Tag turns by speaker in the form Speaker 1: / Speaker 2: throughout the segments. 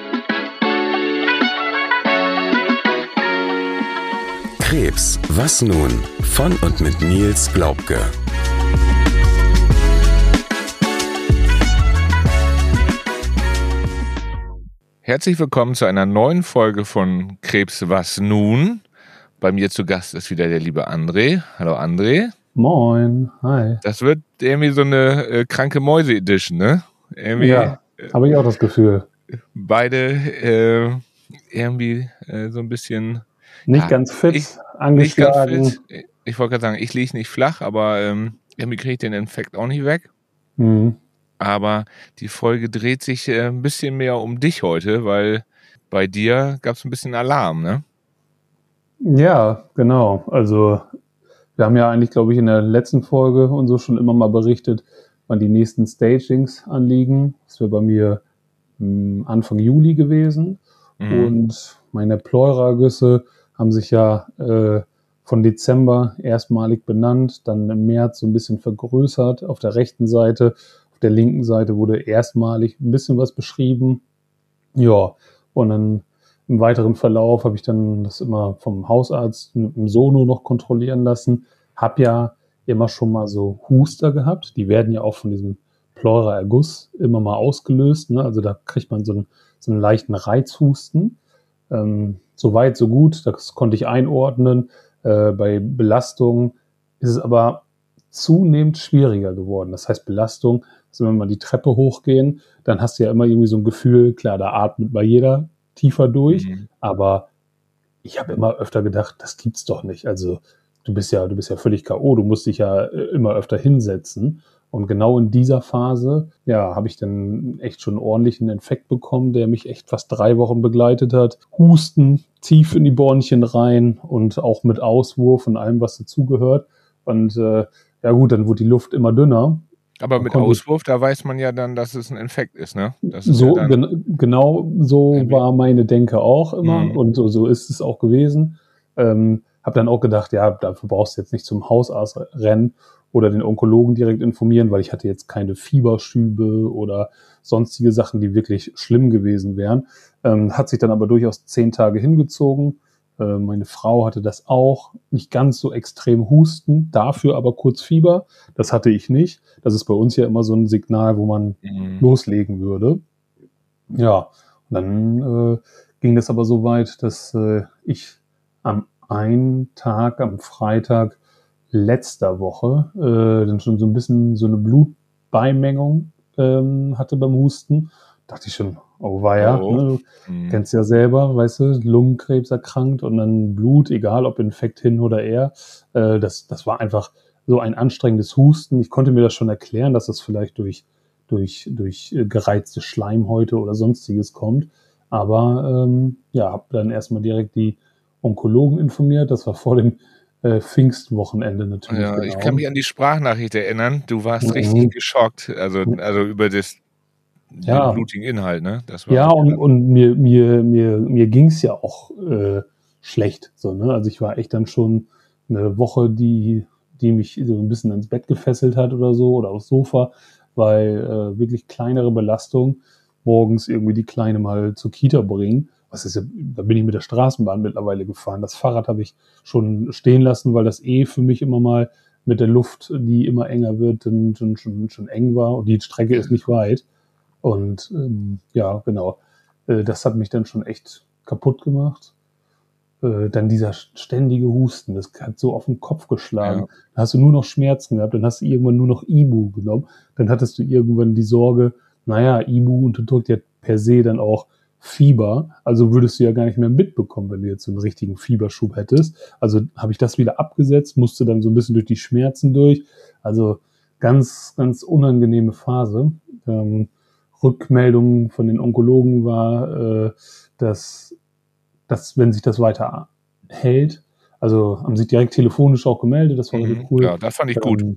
Speaker 1: Krebs, was nun? Von und mit Nils Glaubke.
Speaker 2: Herzlich willkommen zu einer neuen Folge von Krebs, was nun? Bei mir zu Gast ist wieder der liebe André. Hallo André.
Speaker 3: Moin, hi.
Speaker 2: Das wird irgendwie so eine kranke Mäuse-Edition, ne? Irgendwie,
Speaker 3: ja, habe ich auch das Gefühl.
Speaker 2: Beide irgendwie so ein bisschen...
Speaker 3: Nicht ganz fit, angeschlagen.
Speaker 2: Nicht ganz fit. Ich wollte gerade sagen, ich liege nicht flach, aber irgendwie kriege ich den Infekt auch nicht weg.
Speaker 3: Mhm.
Speaker 2: Aber die Folge dreht sich ein bisschen mehr um dich heute, weil bei dir gab es ein bisschen Alarm, ne?
Speaker 3: Ja, genau. Also wir haben ja eigentlich, glaube ich, in der letzten Folge und so schon immer mal berichtet, wann die nächsten Stagings anliegen. Das wäre bei mir Anfang Juli gewesen. Und meine Pleura-Güsse haben sich ja von Dezember erstmalig benannt, dann im März so ein bisschen vergrößert auf der rechten Seite. Auf der linken Seite wurde erstmalig ein bisschen was beschrieben. Ja, und dann im weiteren Verlauf habe ich dann das immer vom Hausarzt mit dem Sono noch kontrollieren lassen. Hab ja immer schon mal so Huster gehabt. Die werden ja auch von diesem Pleura-Erguss immer mal ausgelöst. Ne? Also da kriegt man so einen leichten Reizhusten. So weit, so gut. Das konnte ich einordnen. Bei Belastung ist es aber zunehmend schwieriger geworden. Das heißt Belastung, also wenn wir mal die Treppe hochgehen, dann hast du ja immer irgendwie so ein Gefühl, klar, da atmet mal jeder tiefer durch, aber ich habe immer öfter gedacht, das gibt's doch nicht. Also du bist ja völlig K.O., du musst dich ja immer öfter hinsetzen. Und genau in dieser Phase, ja, habe ich dann echt schon einen ordentlichen Infekt bekommen, der mich echt fast 3 Wochen begleitet hat. Husten, tief in die Bronchien rein und auch mit Auswurf und allem, was dazugehört. Und ja gut, dann wurde die Luft immer dünner.
Speaker 2: Aber mit Auswurf, da weiß man ja dann, dass es ein Infekt ist, ne? Das ist
Speaker 3: so,
Speaker 2: ja dann
Speaker 3: genau so war meine Denke auch immer und so ist es auch gewesen. Habe dann auch gedacht, ja, dafür brauchst du jetzt nicht zum Hausarzt rennen oder den Onkologen direkt informieren, weil ich hatte jetzt keine Fieberschübe oder sonstige Sachen, die wirklich schlimm gewesen wären. Hat sich dann aber durchaus 10 Tage hingezogen. Meine Frau hatte das auch, nicht ganz so extrem Husten, dafür aber kurz Fieber. Das hatte ich nicht. Das ist bei uns ja immer so ein Signal, wo man loslegen würde. Ja, und dann ging das aber so weit, dass ich am einen Tag, am Freitag letzter Woche, dann schon so ein bisschen so eine Blutbeimengung hatte beim Husten. Dachte ich schon, oh weia, ne? Kennst ja selber, weißt du, Lungenkrebs erkrankt und dann Blut, egal ob Infekt hin oder her. Das war einfach so ein anstrengendes Husten. Ich konnte mir das schon erklären, dass das vielleicht durch gereizte Schleimhäute oder sonstiges kommt. Aber ja, habe dann erstmal direkt die Onkologen informiert. Das war vor dem Pfingstwochenende natürlich.
Speaker 2: Ja,
Speaker 3: genau.
Speaker 2: Ich kann mich an die Sprachnachricht erinnern. Du warst richtig geschockt, also über den blutigen Inhalt, ne? Das war
Speaker 3: ja, und mir ging's ja auch schlecht. So, ne? Also ich war echt dann schon eine Woche, die mich so ein bisschen ins Bett gefesselt hat oder so oder aufs Sofa, weil wirklich kleinere Belastung morgens irgendwie die Kleine mal zur Kita bringen. Da bin ich mit der Straßenbahn mittlerweile gefahren. Das Fahrrad habe ich schon stehen lassen, weil das für mich immer mal mit der Luft, die immer enger wird, dann schon eng war. Und die Strecke ist nicht weit. Und ja, genau. Das hat mich dann schon echt kaputt gemacht. Dann dieser ständige Husten, das hat so auf den Kopf geschlagen.
Speaker 2: Ja.
Speaker 3: Dann hast du nur noch Schmerzen gehabt, dann hast du irgendwann nur noch Ibu genommen. Dann hattest du irgendwann die Sorge, naja, Ibu unterdrückt ja per se dann auch Fieber, also würdest du ja gar nicht mehr mitbekommen, wenn du jetzt so einen richtigen Fieberschub hättest. Also habe ich das wieder abgesetzt, musste dann so ein bisschen durch die Schmerzen durch. Also ganz, ganz unangenehme Phase. Rückmeldung von den Onkologen war, dass wenn sich das weiter hält, also haben sich direkt telefonisch auch gemeldet, das war richtig cool.
Speaker 2: Ja, das fand ich gut.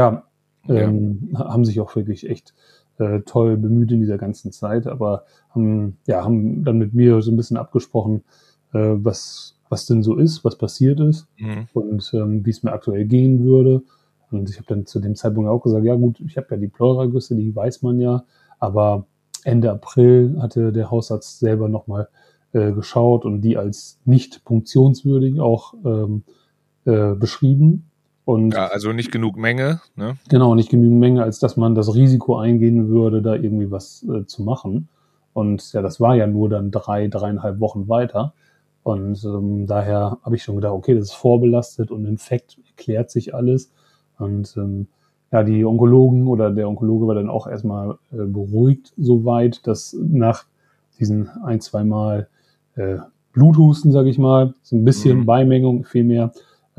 Speaker 3: Haben sich auch wirklich echt toll bemüht in dieser ganzen Zeit, aber haben dann mit mir so ein bisschen abgesprochen, was denn so ist, was passiert ist und wie es mir aktuell gehen würde. Und ich habe dann zu dem Zeitpunkt auch gesagt, ja gut, ich habe ja die Pleuragüsse, die weiß man ja, aber Ende April hatte der Hausarzt selber nochmal geschaut und die als nicht punktionswürdig auch beschrieben. Und
Speaker 2: Ja, also nicht genug Menge, ne?
Speaker 3: genau, nicht genügend Menge, als dass man das Risiko eingehen würde, da irgendwie was zu machen. Und ja, das war ja nur dann 3,5 Wochen weiter. Und daher habe ich schon gedacht, okay, das ist vorbelastet und Infekt erklärt sich alles. Und ja, die Onkologen oder der Onkologe war dann auch erstmal beruhigt soweit, dass nach diesen 1-2 Mal Bluthusten, sage ich mal, so ein bisschen Beimengung, viel mehr,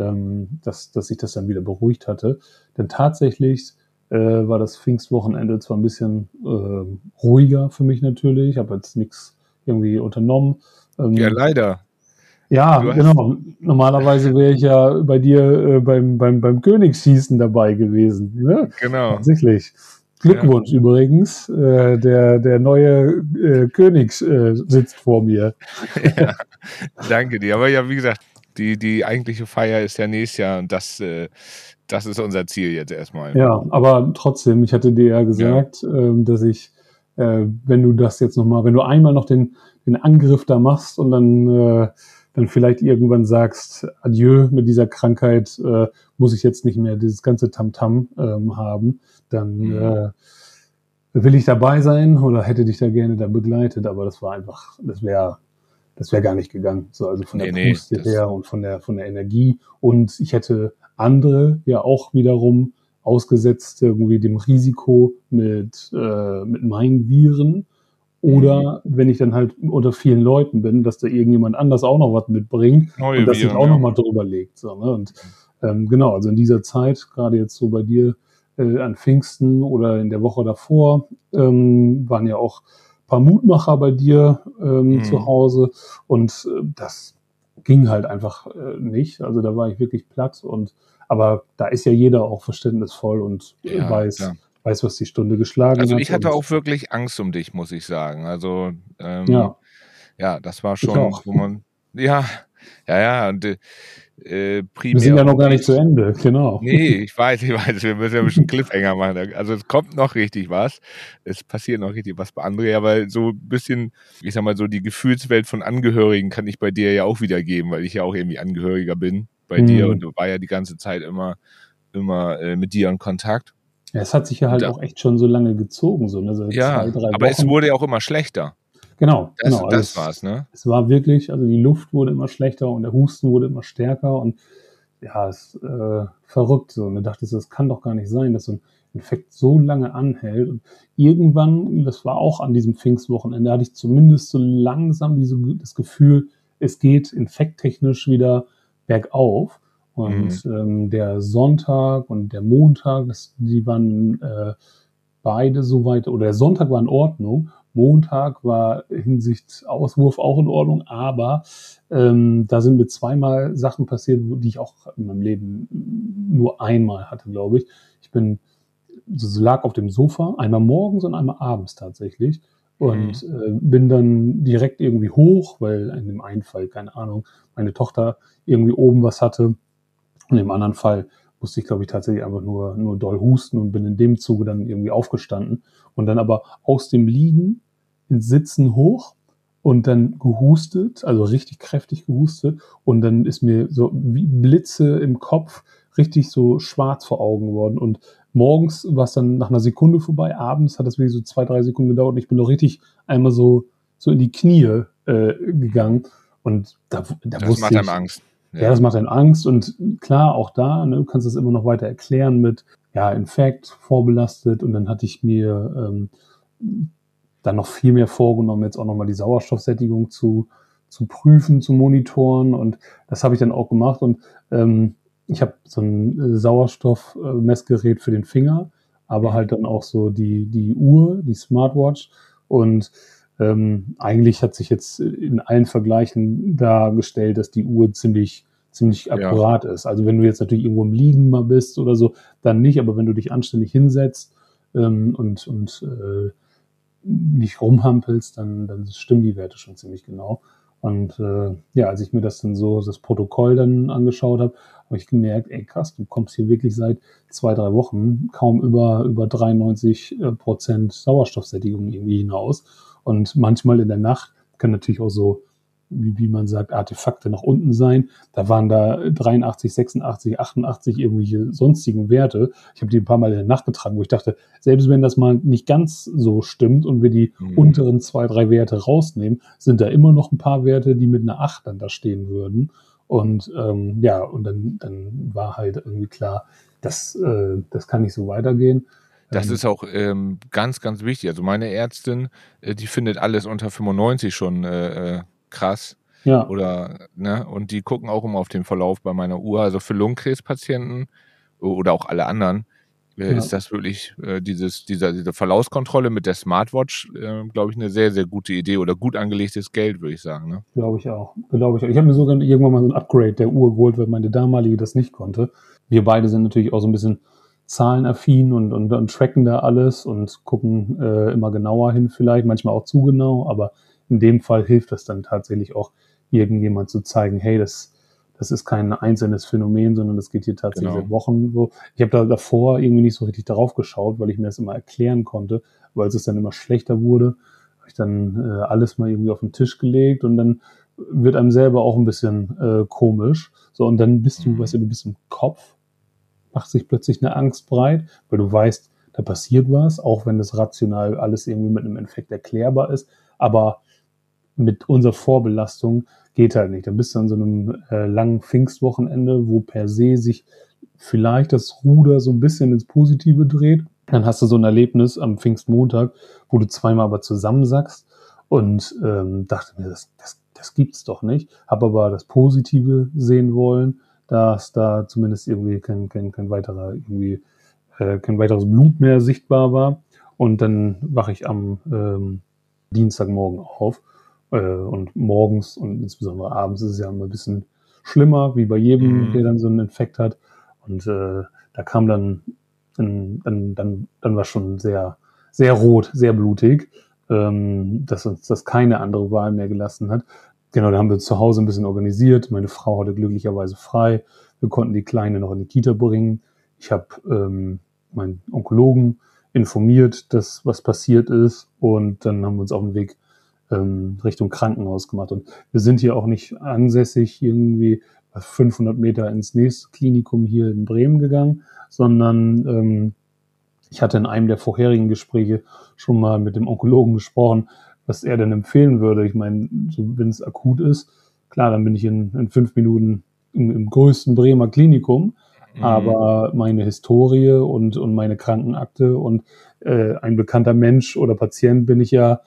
Speaker 3: dass sich das dann wieder beruhigt hatte. Denn tatsächlich war das Pfingstwochenende zwar ein bisschen ruhiger für mich natürlich, ich habe jetzt nichts irgendwie unternommen.
Speaker 2: Ja, leider.
Speaker 3: Ja, genau. Normalerweise wäre ich ja bei dir beim Königsschießen dabei gewesen. Ne?
Speaker 2: Genau.
Speaker 3: Tatsächlich. Glückwunsch übrigens. Der neue König sitzt vor mir.
Speaker 2: Ja, danke dir. Aber ja, wie gesagt, die eigentliche Feier ist ja nächstes Jahr und das ist unser Ziel jetzt erstmal.
Speaker 3: Ja, aber trotzdem, ich hatte dir ja gesagt, dass ich, wenn du einmal noch den Angriff da machst und dann vielleicht irgendwann sagst, adieu mit dieser Krankheit, muss ich jetzt nicht mehr dieses ganze Tamtam haben, dann will ich dabei sein oder hätte dich da gerne da begleitet, aber das war einfach, das wäre gar nicht gegangen. So, also von der Puste her und von der Energie. Und ich hätte andere ja auch wiederum ausgesetzt irgendwie dem Risiko mit meinen Viren. Oder wenn ich dann halt unter vielen Leuten bin, dass da irgendjemand anders auch noch was mitbringt
Speaker 2: Neue
Speaker 3: und dass
Speaker 2: Viren,
Speaker 3: sich auch noch mal drüber legt. So, ne? Und genau, also in dieser Zeit, gerade jetzt so bei dir an Pfingsten oder in der Woche davor, waren ja auch ein paar Mutmacher bei dir zu Hause und das ging halt einfach nicht. Also da war ich wirklich platt aber da ist ja jeder auch verständnisvoll und weiß, was die Stunde geschlagen hat.
Speaker 2: Also ich hatte auch wirklich Angst um dich, muss ich sagen. Also ja, das war schon, wo man und primär.
Speaker 3: Wir sind ja noch gar nicht zu Ende, genau.
Speaker 2: Nee, ich weiß, wir müssen ja ein bisschen Cliffhanger machen. Also es kommt noch richtig was. Es passiert noch richtig was bei André, aber so ein bisschen, ich sag mal so, die Gefühlswelt von Angehörigen kann ich bei dir ja auch wiedergeben, weil ich ja auch irgendwie Angehöriger bin bei dir und du war ja die ganze Zeit immer mit dir in Kontakt.
Speaker 3: Ja, es hat sich ja halt auch echt schon so lange gezogen, so, ne? So 2-3 Wochen.
Speaker 2: Aber es wurde ja auch immer schlechter.
Speaker 3: Genau.
Speaker 2: Das war's, ne?
Speaker 3: Es war wirklich, also die Luft wurde immer schlechter und der Husten wurde immer stärker und ja, es ist verrückt so. Und da dachte ich, das kann doch gar nicht sein, dass so ein Infekt so lange anhält. Und irgendwann, das war auch an diesem Pfingstwochenende, hatte ich zumindest so langsam das Gefühl, es geht infekttechnisch wieder bergauf. Und der Sonntag und der Montag, die waren beide soweit, oder der Sonntag war in Ordnung. Montag war hinsicht Auswurf auch in Ordnung, aber da sind mir zweimal Sachen passiert, die ich auch in meinem Leben nur einmal hatte, glaube ich. Ich lag auf dem Sofa, einmal morgens und einmal abends tatsächlich und bin dann direkt irgendwie hoch, weil in dem einen Fall, keine Ahnung, meine Tochter irgendwie oben was hatte und im anderen Fall musste ich, glaube ich, tatsächlich einfach nur doll husten und bin in dem Zuge dann irgendwie aufgestanden und dann aber aus dem Liegen ins Sitzen hoch und dann gehustet, also richtig kräftig gehustet und dann ist mir so wie Blitze im Kopf richtig so schwarz vor Augen geworden und morgens war es dann nach einer Sekunde vorbei, abends hat das wirklich so 2-3 Sekunden gedauert und ich bin doch richtig einmal so in die Knie gegangen und da wusste ich...
Speaker 2: Das macht einem Angst.
Speaker 3: Ja, das macht einem Angst und klar, auch da, ne, du kannst das immer noch weiter erklären mit, Infekt, vorbelastet und dann hatte ich mir dann noch viel mehr vorgenommen, jetzt auch nochmal die Sauerstoffsättigung zu prüfen, zu monitoren und das habe ich dann auch gemacht und ich habe so ein Sauerstoffmessgerät für den Finger, aber halt dann auch so die Uhr, die Smartwatch und eigentlich hat sich jetzt in allen Vergleichen dargestellt, dass die Uhr ziemlich akkurat ist. Also wenn du jetzt natürlich irgendwo im Liegen mal bist oder so, dann nicht, aber wenn du dich anständig hinsetzt und nicht rumhampelst, dann stimmen die Werte schon ziemlich genau. Und als ich mir das Protokoll dann angeschaut habe ich gemerkt, ey krass, du kommst hier wirklich seit 2-3 Wochen kaum über 93% Sauerstoffsättigung irgendwie hinaus. Und manchmal in der Nacht kann natürlich auch so, wie man sagt, Artefakte nach unten sein. Da waren da 83, 86, 88 irgendwelche sonstigen Werte. Ich habe die ein paar Mal in der Nacht getragen, wo ich dachte, selbst wenn das mal nicht ganz so stimmt und wir die unteren 2-3 Werte rausnehmen, sind da immer noch ein paar Werte, die mit einer 8 dann da stehen würden. Und und dann war halt irgendwie klar, das kann nicht so weitergehen.
Speaker 2: Das ist auch ganz, ganz wichtig. Also meine Ärztin, die findet alles unter 95 schon krass.
Speaker 3: Ja.
Speaker 2: Oder, ne, und die gucken auch immer auf den Verlauf bei meiner Uhr. Also für Lungenkrebspatienten oder auch alle anderen ist das wirklich diese Verlaufskontrolle mit der Smartwatch, glaube ich, eine sehr, sehr gute Idee oder gut angelegtes Geld, würde ich sagen. Ne?
Speaker 3: Glaube ich auch. Ich habe mir sogar irgendwann mal so ein Upgrade der Uhr geholt, weil meine damalige das nicht konnte. Wir beide sind natürlich auch so ein bisschen zahlenaffin und tracken da alles und gucken immer genauer hin vielleicht, manchmal auch zu genau, aber in dem Fall hilft das dann tatsächlich auch, irgendjemand zu zeigen, hey, das ist kein einzelnes Phänomen, sondern das geht hier tatsächlich seit Wochen so. Ich habe da davor irgendwie nicht so richtig darauf geschaut, weil ich mir das immer erklären konnte, weil es dann immer schlechter wurde. Habe ich dann alles mal irgendwie auf den Tisch gelegt und dann wird einem selber auch ein bisschen komisch. So, und dann bist du, weißt du bist im Kopf, macht sich plötzlich eine Angst breit, weil du weißt, da passiert was, auch wenn das rational alles irgendwie mit einem Infekt erklärbar ist, aber mit unserer Vorbelastung geht halt nicht. Dann bist du an so einem langen Pfingstwochenende, wo per se sich vielleicht das Ruder so ein bisschen ins Positive dreht. Dann hast du so ein Erlebnis am Pfingstmontag, wo du zweimal aber zusammensackst und dachte mir, das gibt's doch nicht. Hab aber das Positive sehen wollen, dass da zumindest irgendwie kein weiteres Blut mehr sichtbar war. Und dann wache ich am Dienstagmorgen auf. Und morgens und insbesondere abends ist es ja immer ein bisschen schlimmer, wie bei jedem, der dann so einen Infekt hat. Und da kam dann war schon sehr, sehr rot, sehr blutig, dass uns das keine andere Wahl mehr gelassen hat. Genau, da haben wir zu Hause ein bisschen organisiert. Meine Frau hatte glücklicherweise frei. Wir konnten die Kleine noch in die Kita bringen. Ich habe meinen Onkologen informiert, dass was passiert ist. Und dann haben wir uns auf den Weg Richtung Krankenhaus gemacht. Und wir sind hier auch nicht ansässig irgendwie 500 Meter ins nächste Klinikum hier in Bremen gegangen, sondern ich hatte in einem der vorherigen Gespräche schon mal mit dem Onkologen gesprochen, was er denn empfehlen würde. Ich meine, so, wenn es akut ist, klar, dann bin ich in 5 Minuten im größten Bremer Klinikum, aber meine Historie und meine Krankenakte und ein bekannter Mensch oder Patient bin ich ja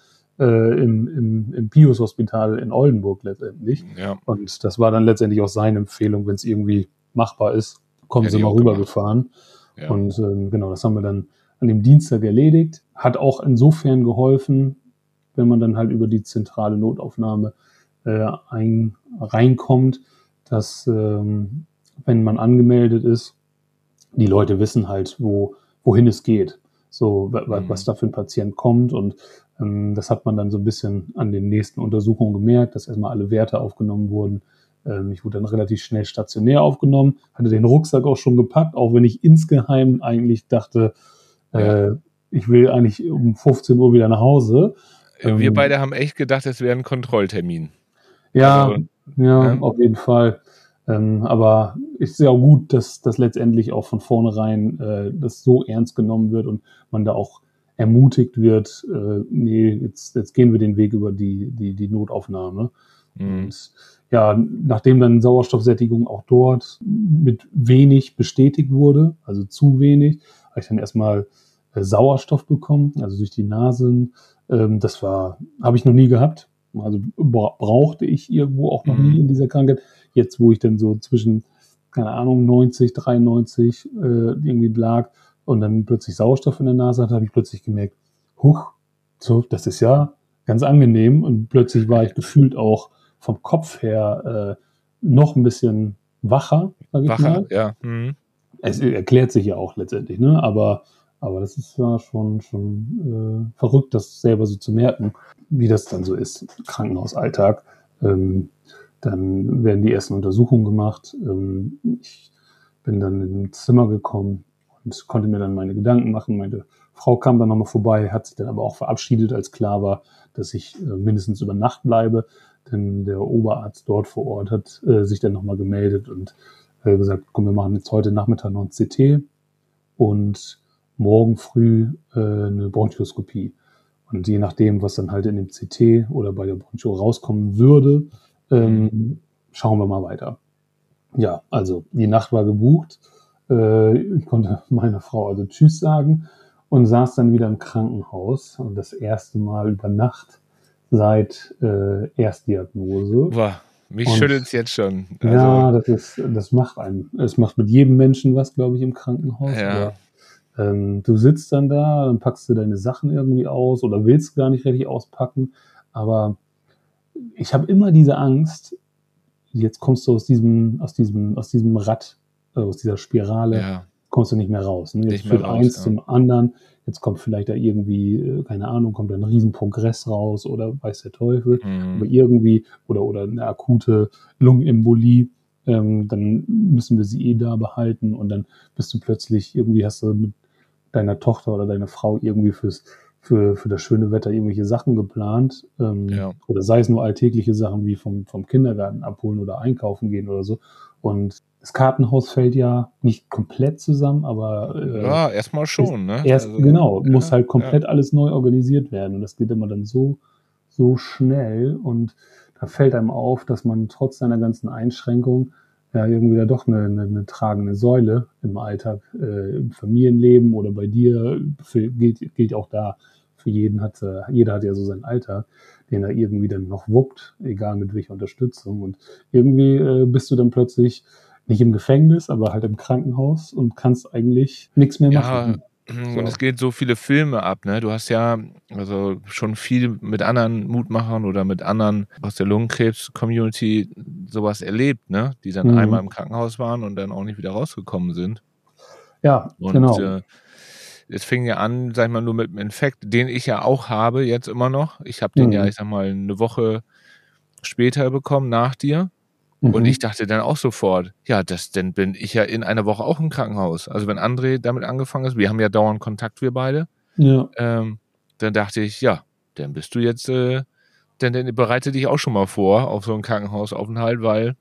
Speaker 3: im Pius-Hospital in Oldenburg letztendlich.
Speaker 2: Ja.
Speaker 3: Und das war dann letztendlich auch seine Empfehlung, wenn es irgendwie machbar ist, kommen Sie mal rübergefahren. Ja. Und genau, das haben wir dann an dem Dienstag erledigt. Hat auch insofern geholfen, wenn man dann halt über die zentrale Notaufnahme reinkommt, dass wenn man angemeldet ist, die Leute wissen halt, wohin es geht. So, was da für ein Patient kommt und das hat man dann so ein bisschen an den nächsten Untersuchungen gemerkt, dass erstmal alle Werte aufgenommen wurden. Ich wurde dann relativ schnell stationär aufgenommen, hatte den Rucksack auch schon gepackt, auch wenn ich insgeheim eigentlich dachte, ich will eigentlich um 15 Uhr wieder nach Hause.
Speaker 2: Wir beide haben echt gedacht, es wäre ein Kontrolltermin.
Speaker 3: Ja, also, auf jeden Fall. Aber es ist ja auch gut, dass das letztendlich auch von vornherein das so ernst genommen wird und man da auch ermutigt wird, jetzt gehen wir den Weg über die Notaufnahme. Und ja, nachdem dann Sauerstoffsättigung auch dort mit wenig bestätigt wurde, also zu wenig, habe ich dann erstmal Sauerstoff bekommen, also durch die Nase. Habe ich noch nie gehabt. Also brauchte ich irgendwo auch noch nie in dieser Krankheit. Jetzt, wo ich dann so zwischen, keine Ahnung, 90, 93 irgendwie lag und dann plötzlich Sauerstoff in der Nase hatte, habe ich plötzlich gemerkt, das ist ja ganz angenehm. Und plötzlich war ich gefühlt auch vom Kopf her noch ein bisschen wacher, sage ich mal.
Speaker 2: Ja.
Speaker 3: Es erklärt sich ja auch letztendlich, ne? Aber das ist ja schon verrückt, das selber so zu merken, wie das dann so ist, Krankenhausalltag. Dann werden die ersten Untersuchungen gemacht. Ich bin dann ins Zimmer gekommen und konnte mir dann meine Gedanken machen. Meine Frau kam dann nochmal vorbei, hat sich dann aber auch verabschiedet, als klar war, dass ich mindestens über Nacht bleibe. Denn der Oberarzt dort vor Ort hat sich dann nochmal gemeldet und gesagt, komm, wir machen jetzt heute Nachmittag noch ein CT und morgen früh eine Bronchoskopie. Und je nachdem, was dann halt in dem CT oder bei der Broncho rauskommen würde, schauen wir mal weiter. Ja, also die Nacht war gebucht. Ich konnte meiner Frau also Tschüss sagen und saß dann wieder im Krankenhaus. Und das erste Mal über Nacht seit Erstdiagnose.
Speaker 2: Boah, mich schüttelt es jetzt schon.
Speaker 3: Also, ja, das macht einen. Es macht mit jedem Menschen was, glaube ich, im Krankenhaus.
Speaker 2: Ja.
Speaker 3: Aber, du sitzt dann da, dann packst du deine Sachen irgendwie aus oder willst gar nicht richtig auspacken. Aber ich habe immer diese Angst, jetzt kommst du aus diesem Rad, aus dieser Spirale, kommst du nicht mehr raus. Ne? Jetzt führt eins zum anderen. Jetzt kommt vielleicht da irgendwie, keine Ahnung, kommt da ein Riesenprogress raus oder weiß der Teufel. Aber irgendwie, oder eine akute Lungenembolie, dann müssen wir sie da behalten und dann bist du plötzlich, irgendwie hast du mit deiner Tochter oder deiner Frau irgendwie für das schöne Wetter irgendwelche Sachen geplant. Oder sei es nur alltägliche Sachen wie vom Kindergarten abholen oder einkaufen gehen oder so. Und das Kartenhaus fällt ja nicht komplett zusammen, aber
Speaker 2: erstmal schon, ne?
Speaker 3: Muss halt komplett alles neu organisiert werden. Und das geht immer dann so schnell. Und da fällt einem auf, dass man trotz seiner ganzen Einschränkungen ja irgendwie da doch eine tragende Säule im Alltag, im Familienleben oder bei dir, gilt auch da, für jeder hat ja so seinen Alltag, den er irgendwie dann noch wuppt, egal mit welcher Unterstützung. Und irgendwie bist du dann plötzlich nicht im Gefängnis, aber halt im Krankenhaus und kannst eigentlich nichts mehr machen.
Speaker 2: Und es geht so viele Filme ab, ne? Du hast ja also schon viel mit anderen Mutmachern oder mit anderen aus der Lungenkrebs-Community sowas erlebt, ne? Die dann einmal im Krankenhaus waren und dann auch nicht wieder rausgekommen sind.
Speaker 3: Ja,
Speaker 2: und,
Speaker 3: genau.
Speaker 2: Es fing ja an, sag ich mal, nur mit dem Infekt, den ich ja auch habe, jetzt immer noch. Ich habe den ja, ich sag mal, eine Woche später bekommen, nach dir. Und ich dachte dann auch sofort, ja, dann bin ich ja in einer Woche auch im Krankenhaus. Also wenn André damit angefangen ist, wir haben ja dauernd Kontakt, wir beide, dann dachte ich, ja, dann bist du jetzt, dann bereite dich auch schon mal vor auf so einen Krankenhausaufenthalt, weil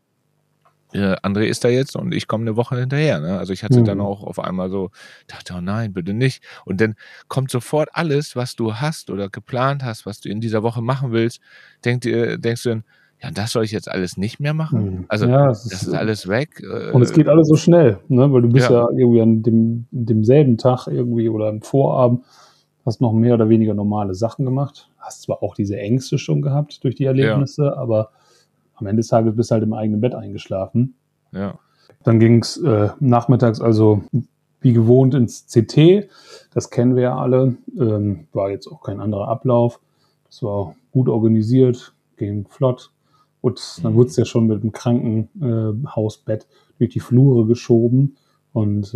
Speaker 2: André ist da jetzt und ich komme eine Woche hinterher. Ne? Also ich hatte dann auch auf einmal so, dachte, oh nein, bitte nicht. Und dann kommt sofort alles, was du hast oder geplant hast, was du in dieser Woche machen willst, denkst du dann, ja, das soll ich jetzt alles nicht mehr machen? Also das ist alles weg.
Speaker 3: Und es geht alles so schnell, ne? Weil du bist ja irgendwie an demselben Tag irgendwie oder am Vorabend, hast noch mehr oder weniger normale Sachen gemacht, hast zwar auch diese Ängste schon gehabt durch die Erlebnisse, aber am Ende des Tages bist du halt im eigenen Bett eingeschlafen.
Speaker 2: Ja.
Speaker 3: Dann ging es nachmittags also wie gewohnt ins CT. Das kennen wir ja alle. War jetzt auch kein anderer Ablauf. Das war gut organisiert, ging flott. Und dann wurde es ja schon mit dem Krankenhausbett durch die Flure geschoben. Und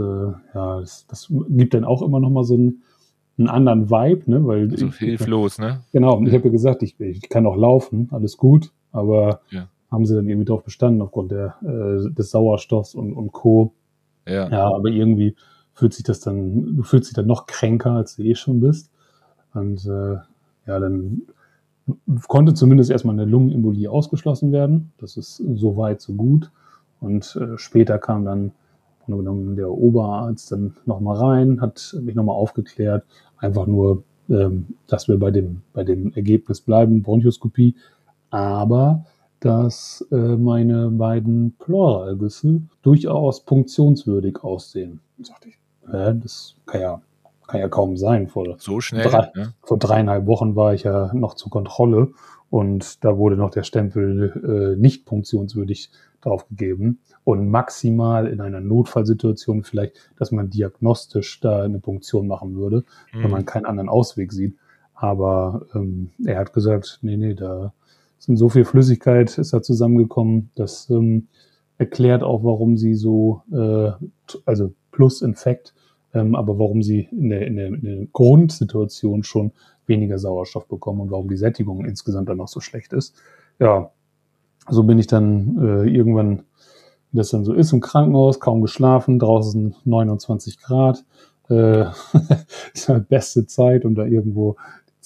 Speaker 3: das gibt dann auch immer noch mal so einen anderen Vibe, ne? Weil
Speaker 2: so hilflos, ne?
Speaker 3: Genau, ich habe ja gesagt, ich kann auch laufen, alles gut, aber haben sie dann irgendwie drauf bestanden aufgrund des Sauerstoffs und Co. Ja, aber irgendwie du fühlst dich dann noch kränker, als du schon bist. Und dann konnte zumindest erstmal eine Lungenembolie ausgeschlossen werden. Das ist so weit, so gut. Und später kam dann der Oberarzt dann nochmal rein, hat mich nochmal aufgeklärt, einfach nur, dass wir bei dem Ergebnis bleiben, Bronchoskopie, aber dass meine beiden Pleuraergüsse durchaus punktionswürdig aussehen. Da dachte ich, das kann ja kaum sein.
Speaker 2: So schnell?
Speaker 3: Vor 3,5 Wochen war ich ja noch zur Kontrolle und da wurde noch der Stempel nicht punktionswürdig draufgegeben und maximal in einer Notfallsituation vielleicht, dass man diagnostisch da eine Punktion machen würde, wenn man keinen anderen Ausweg sieht. Aber er hat gesagt, nee, da sind so viel Flüssigkeit ist da zusammengekommen, das erklärt auch, warum sie so, also plus Infekt, aber warum sie in der Grundsituation schon weniger Sauerstoff bekommen und warum die Sättigung insgesamt dann noch so schlecht ist. Ja, so bin ich dann irgendwann, wie das dann so ist, im Krankenhaus, kaum geschlafen, draußen 29 Grad. Ist halt beste Zeit, um da irgendwo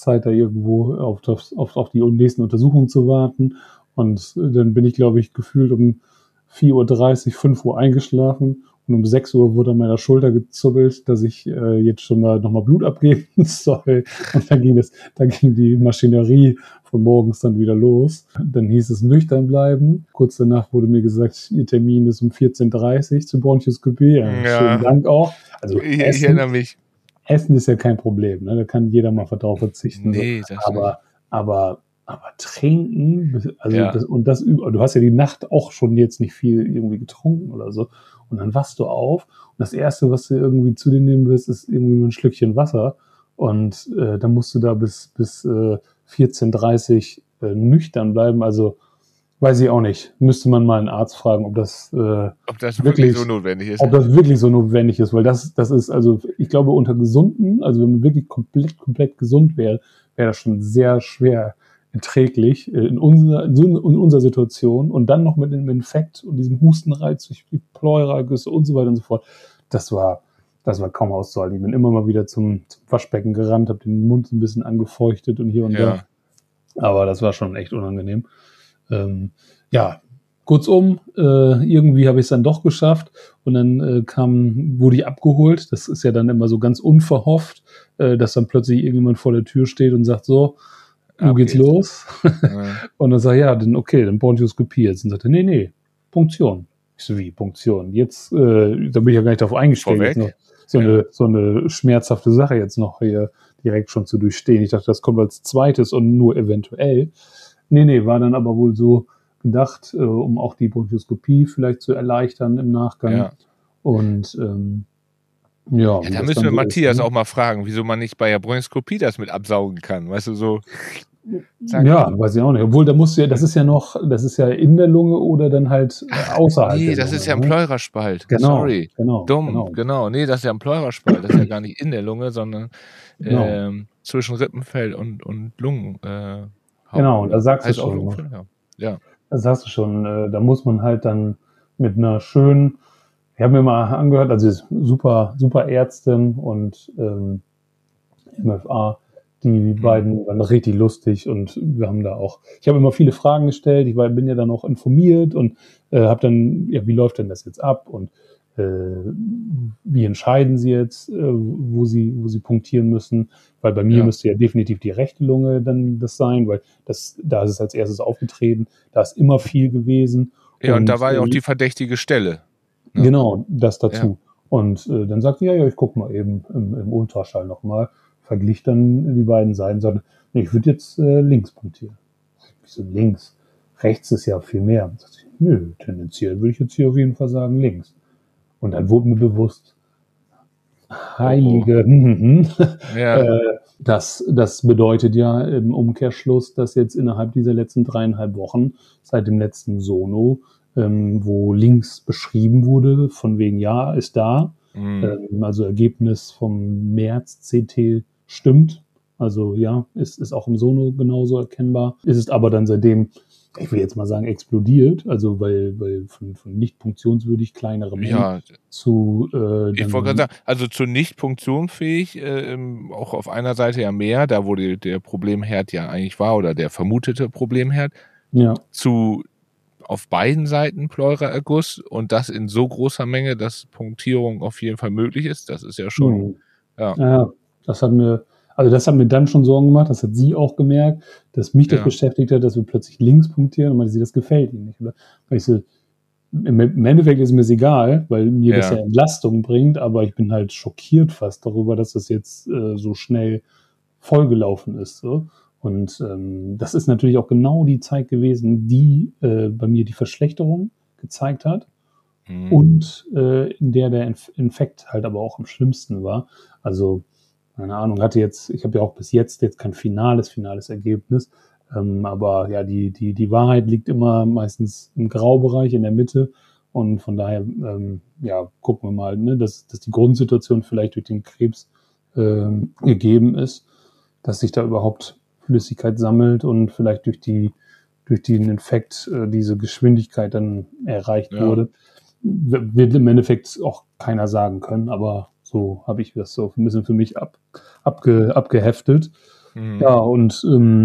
Speaker 3: auf die nächsten Untersuchungen zu warten. Und dann bin ich, glaube ich, gefühlt um 4:30 Uhr, 5 Uhr eingeschlafen. Und um 6 Uhr wurde an meiner Schulter gezuppelt, dass ich jetzt schon mal nochmal Blut abgeben soll. Und dann ging die Maschinerie von morgens dann wieder los. Dann hieß es nüchtern bleiben. Kurz danach wurde mir gesagt, Ihr Termin ist um 14:30 Uhr zur Bronchoskopie. Ja. Schönen Dank auch. Also
Speaker 2: ich erinnere mich.
Speaker 3: Essen ist ja kein Problem, ne? Da kann jeder mal darauf verzichten.
Speaker 2: Nee,
Speaker 3: so.
Speaker 2: das
Speaker 3: aber trinken, also
Speaker 2: Ja.
Speaker 3: Du hast ja die Nacht auch schon jetzt nicht viel irgendwie getrunken oder so. Und dann wachst du auf und das Erste, was du irgendwie zu dir nehmen willst, ist irgendwie nur ein Schlückchen Wasser. Und dann musst du da bis 14:30 Uhr nüchtern bleiben. Also weiß ich auch nicht. Müsste man mal einen Arzt fragen, ob das
Speaker 2: wirklich so notwendig ist.
Speaker 3: Ob das wirklich so notwendig ist, weil das ist, also ich glaube, unter Gesunden, also wenn man wirklich komplett gesund wäre, wäre das schon sehr schwer erträglich in unserer Situation und dann noch mit dem Infekt und diesem Hustenreiz durch die Pleuragüsse und so weiter und so fort. Das war kaum auszuhalten. Ich bin immer mal wieder zum Waschbecken gerannt, habe den Mund ein bisschen angefeuchtet und hier und da. Aber das war schon echt unangenehm. Kurzum, irgendwie habe ich es dann doch geschafft und dann wurde ich abgeholt. Das ist ja dann immer so ganz unverhofft, dass dann plötzlich irgendjemand vor der Tür steht und sagt so, nun geht's los. Ja. Und dann sage ich, dann Bronchoskopie jetzt. Und sagt er, nee, Punktion. Ich so, wie, Punktion? Jetzt, da bin ich ja gar nicht darauf eingestellt, jetzt noch so eine schmerzhafte Sache jetzt noch hier direkt schon zu durchstehen. Ich dachte, das kommt als zweites und nur eventuell. Nee, war dann aber wohl so gedacht, um auch die Bronchoskopie vielleicht zu erleichtern im Nachgang. Ja. Und
Speaker 2: da müssen wir Matthias auch mal fragen, wieso man nicht bei der Bronchoskopie das mit absaugen kann. Weißt du, so.
Speaker 3: Ja, weiß ich auch nicht. Obwohl, das ist ja in der Lunge oder dann halt außerhalb.
Speaker 2: Nee, das ist ja ein Pleuraspalt.
Speaker 3: Genau,
Speaker 2: Sorry. Genau. Nee, das ist ja ein Pleuraspalt. Das ist ja gar nicht in der Lunge, sondern zwischen Rippenfell und Lungen.
Speaker 3: Genau, und da sagst du schon.
Speaker 2: Ja.
Speaker 3: Das sagst du schon. Da muss man halt dann mit einer schönen, ich habe mir mal angehört, also super Ärztin und MFA, die beiden waren richtig lustig und wir haben da auch, ich habe immer viele Fragen gestellt, bin ja dann auch informiert und habe dann, wie läuft denn das jetzt ab und wie entscheiden sie jetzt, wo sie punktieren müssen, weil bei mir müsste ja definitiv die rechte Lunge dann das sein, weil da ist es als erstes aufgetreten, da ist immer viel gewesen.
Speaker 2: Ja, und da war ja auch die verdächtige Stelle.
Speaker 3: Ne? Genau, das dazu. Ja. Und dann sagte ich gucke mal eben im Ultraschall nochmal, verglich dann die beiden Seiten, sagte, ich würde jetzt links punktieren. Ich so, links? Rechts ist ja viel mehr. Und sagte ich, nö, tendenziell würde ich jetzt hier auf jeden Fall sagen links. Und dann wurde mir bewusst, das bedeutet ja im Umkehrschluss, dass jetzt innerhalb dieser letzten 3,5 Wochen, seit dem letzten Sono, wo links beschrieben wurde, von wegen ist da, also Ergebnis vom März CT stimmt, also ist auch im Sono genauso erkennbar, ist es aber dann seitdem, ich will jetzt mal sagen, explodiert, also weil von nicht punktionswürdig kleinerem zu
Speaker 2: ich wollte gerade sagen, also zu nicht punktionsfähig, auch auf einer Seite ja mehr, da wo der Problemherd ja eigentlich war oder der vermutete Problemherd, zu auf beiden Seiten Pleuraerguss und das in so großer Menge, dass Punktierung auf jeden Fall möglich ist, das ist ja schon,
Speaker 3: das hat mir dann schon Sorgen gemacht, das hat sie auch gemerkt, dass mich das beschäftigt hat, dass wir plötzlich links punktieren und meinte sie, das gefällt ihnen nicht. Oder? Weil ich so, im Endeffekt ist mir es egal, weil mir das ja Entlastung bringt, aber ich bin halt schockiert fast darüber, dass das jetzt so schnell vollgelaufen ist. So. Und das ist natürlich auch genau die Zeit gewesen, die bei mir die Verschlechterung gezeigt hat und in der Infekt halt aber auch am schlimmsten war. Also keine Ahnung, ich habe ja auch bis jetzt kein finales Ergebnis, aber ja, die Wahrheit liegt immer meistens im Graubereich in der Mitte und von daher, gucken wir mal, ne, dass die Grundsituation vielleicht durch den Krebs gegeben ist, dass sich da überhaupt Flüssigkeit sammelt und vielleicht durch durch den Infekt diese Geschwindigkeit dann erreicht wurde. Wird im Endeffekt auch keiner sagen können, aber so habe ich das so ein bisschen für mich abgeheftet. Ja, und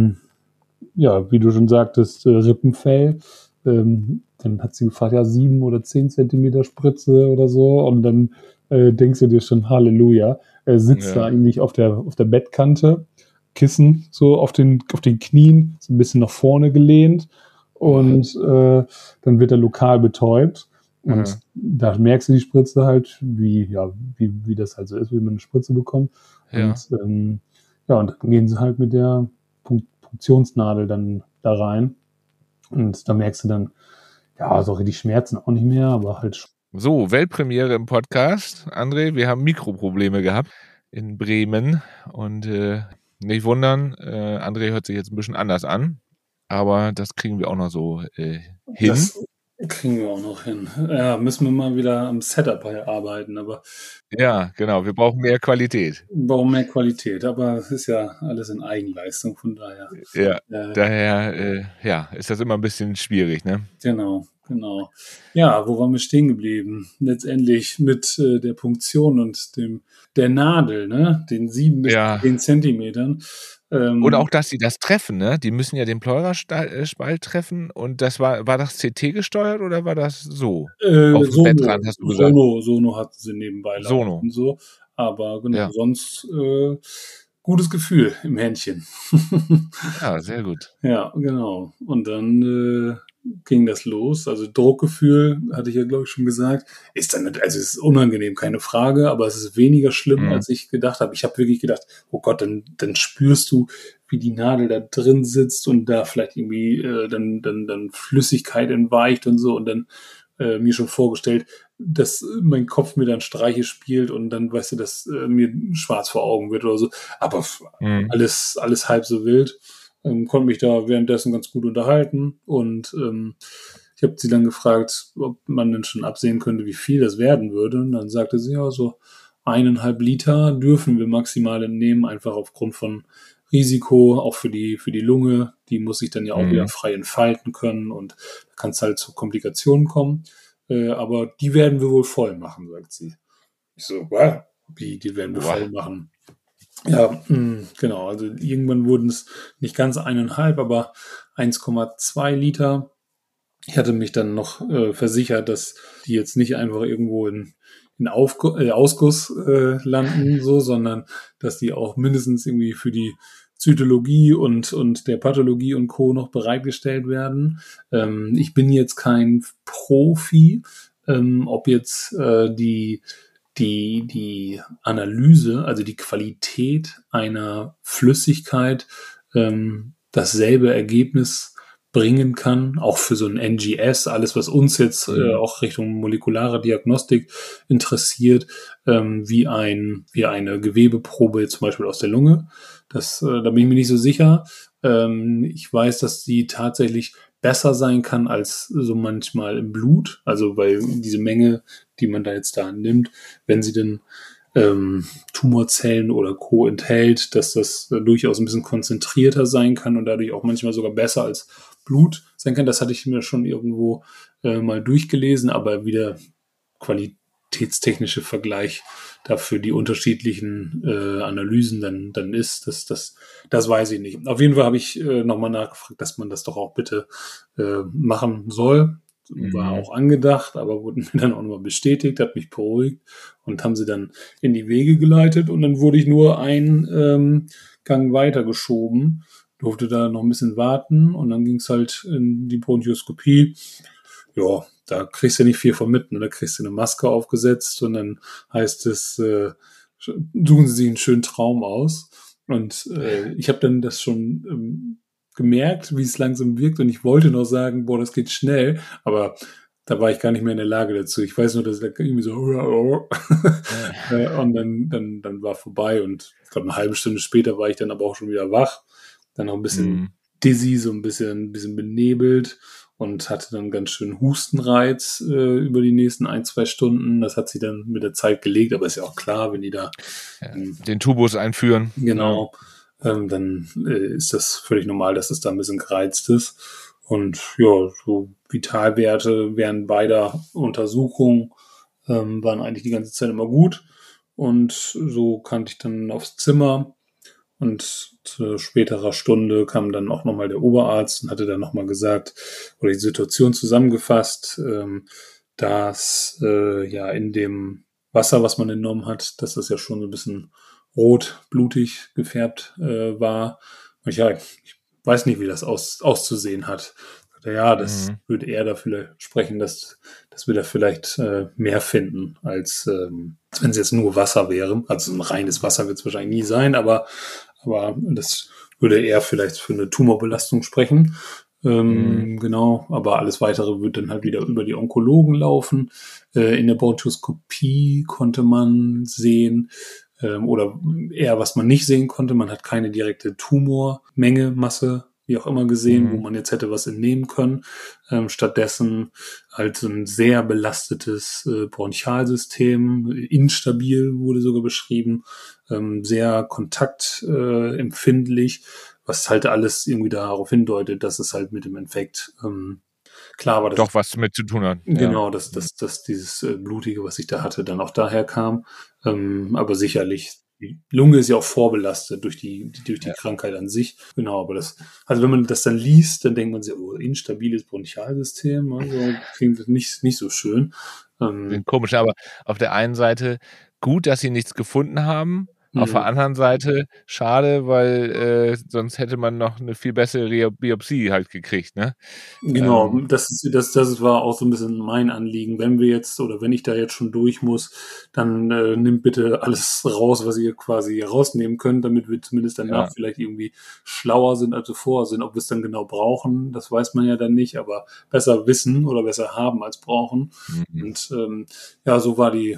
Speaker 3: wie du schon sagtest, Rippenfell, dann hat sie gefragt, ja, 7 oder 10 Zentimeter Spritze oder so, und dann denkst du dir schon, Halleluja, sitzt da eigentlich auf der Bettkante, Kissen so auf den Knien, so ein bisschen nach vorne gelehnt, und dann wird er lokal betäubt. Und da merkst du die Spritze halt, wie das halt so ist, wie man eine Spritze bekommt. Und und dann gehen sie halt mit der Punktionsnadel dann da rein. Und da merkst du dann, so richtig Schmerzen auch nicht mehr, aber halt.
Speaker 2: So, Weltpremiere im Podcast. André, wir haben Mikroprobleme gehabt in Bremen. Und nicht wundern, André hört sich jetzt ein bisschen anders an. Aber das kriegen wir auch noch so hin.
Speaker 4: Das kriegen wir auch noch hin. Ja, müssen wir mal wieder am Setup arbeiten, aber.
Speaker 2: Ja, genau. Wir brauchen mehr Qualität.
Speaker 4: Aber es ist ja alles in Eigenleistung, von daher.
Speaker 2: Ja, daher ist das immer ein bisschen schwierig, ne?
Speaker 4: Genau. Ja, wo waren wir stehen geblieben? Letztendlich mit der Punktion und der Nadel, ne? Den 7 bis 10 Zentimetern.
Speaker 2: Und auch, dass sie das treffen, ne? Die müssen ja den Pleuraspalt treffen. Und das war das CT gesteuert oder war das so? Auf dem Bettrand, hast du gesagt?
Speaker 4: Sono hatten sie nebenbei.
Speaker 2: Sono.
Speaker 4: Und so. Aber genau, sonst gutes Gefühl im Händchen.
Speaker 2: Ja, sehr gut.
Speaker 4: Ja, genau. Und dann ging das los. Also Druckgefühl, hatte ich ja, glaube ich, schon gesagt, ist dann, also es ist unangenehm, keine Frage, aber es ist weniger schlimm, als ich gedacht habe. Ich habe wirklich gedacht, oh Gott, dann spürst du, wie die Nadel da drin sitzt und da vielleicht irgendwie dann Flüssigkeit entweicht und so, und dann mir schon vorgestellt, dass mein Kopf mir dann Streiche spielt und dann, weißt du, dass mir schwarz vor Augen wird oder so. Aber alles halb so wild. Konnte mich da währenddessen ganz gut unterhalten, und ich habe sie dann gefragt, ob man denn schon absehen könnte, wie viel das werden würde, und dann sagte sie, ja, so 1,5 Liter dürfen wir maximal entnehmen, einfach aufgrund von Risiko, auch für die Lunge, die muss sich dann ja auch wieder frei entfalten können, und da kann es halt zu Komplikationen kommen, aber die werden wir wohl voll machen, sagt sie. Ich so, wie, die werden wir voll machen? Ja, genau, also irgendwann wurden es nicht ganz 1,5, aber 1,2 Liter. Ich hatte mich dann noch versichert, dass die jetzt nicht einfach irgendwo in Ausguss landen, so, sondern dass die auch mindestens irgendwie für die Zytologie und der Pathologie und Co. noch bereitgestellt werden. Ich bin jetzt kein Profi, ob jetzt die Analyse, also die Qualität einer Flüssigkeit, dasselbe Ergebnis bringen kann, auch für so ein NGS, alles, was uns jetzt auch Richtung molekulare Diagnostik interessiert, wie eine Gewebeprobe zum Beispiel aus der Lunge. Da bin ich mir nicht so sicher. Ich weiß, dass die tatsächlich besser sein kann als so manchmal im Blut, also weil diese Menge, die man da jetzt da nimmt, wenn sie denn Tumorzellen oder Co. enthält, dass das durchaus ein bisschen konzentrierter sein kann und dadurch auch manchmal sogar besser als Blut sein kann. Das hatte ich mir schon irgendwo mal durchgelesen, aber wie der qualitätstechnische Vergleich dafür die unterschiedlichen Analysen dann ist, das weiß ich nicht. Auf jeden Fall habe ich nochmal nachgefragt, dass man das doch auch bitte machen soll. War auch angedacht, aber wurde mir dann auch nochmal bestätigt, hat mich beruhigt und haben sie dann in die Wege geleitet, und dann wurde ich nur einen Gang weitergeschoben, durfte da noch ein bisschen warten, und dann ging es halt in die Bronchioskopie. Ja, da kriegst du nicht viel von mit, ne? Da kriegst du eine Maske aufgesetzt und dann heißt es, suchen Sie sich einen schönen Traum aus. Und ich habe dann das schon gemerkt, wie es langsam wirkt, und ich wollte noch sagen, boah, das geht schnell, aber da war ich gar nicht mehr in der Lage dazu. Ich weiß nur, dass da irgendwie so und dann war vorbei, und ich glaube, eine halbe Stunde später war ich dann aber auch schon wieder wach, dann noch ein bisschen dizzy, so ein bisschen benebelt, und hatte dann ganz schön Hustenreiz über die nächsten 1-2 Stunden. Das hat sich dann mit der Zeit gelegt, aber ist ja auch klar, wenn die da
Speaker 2: den Tubus einführen.
Speaker 4: Genau. Dann ist das völlig normal, dass es da ein bisschen gereizt ist. Und ja, so Vitalwerte während beider Untersuchungen waren eigentlich die ganze Zeit immer gut. Und so kam ich dann aufs Zimmer. Und zu späterer Stunde kam dann auch nochmal der Oberarzt und hatte dann nochmal gesagt oder die Situation zusammengefasst, dass ja in dem Wasser, was man entnommen hat, dass das ja schon so ein bisschen rot, blutig gefärbt war. Und ich weiß nicht, wie das auszusehen hat. Ja, das würde eher dafür sprechen, dass wir da vielleicht mehr finden, als wenn es jetzt nur Wasser wäre. Also ein reines Wasser wird es wahrscheinlich nie sein, aber das würde eher vielleicht für eine Tumorbelastung sprechen. Genau, aber alles Weitere wird dann halt wieder über die Onkologen laufen. In der Bronchoskopie konnte man sehen, oder eher was man nicht sehen konnte, man hat keine direkte Tumormenge, Masse, wie auch immer gesehen, wo man jetzt hätte was entnehmen können. Stattdessen halt so ein sehr belastetes Bronchialsystem, instabil wurde sogar beschrieben, sehr kontaktempfindlich, was halt alles irgendwie darauf hindeutet, dass es halt mit dem Infekt klar war.
Speaker 2: Doch was damit zu tun hat.
Speaker 4: Genau, dass dieses Blutige, was ich da hatte, dann auch daher kam. Aber sicherlich, die Lunge ist ja auch vorbelastet durch die Krankheit an sich. Genau, aber also wenn man das dann liest, dann denkt man sich, oh, instabiles Bronchialsystem, also klingt nicht so schön.
Speaker 2: Klingt komisch, aber auf der einen Seite gut, dass sie nichts gefunden haben. Auf der anderen Seite schade, weil sonst hätte man noch eine viel bessere Biopsie halt gekriegt, ne?
Speaker 4: Genau, das war auch so ein bisschen mein Anliegen. Wenn wir jetzt oder wenn ich da jetzt schon durch muss, dann nimmt bitte alles raus, was ihr quasi rausnehmen könnt, damit wir zumindest danach vielleicht irgendwie schlauer sind, als wir vorher sind. Ob wir es dann genau brauchen, das weiß man ja dann nicht, aber besser wissen oder besser haben als brauchen. Und ja, so war die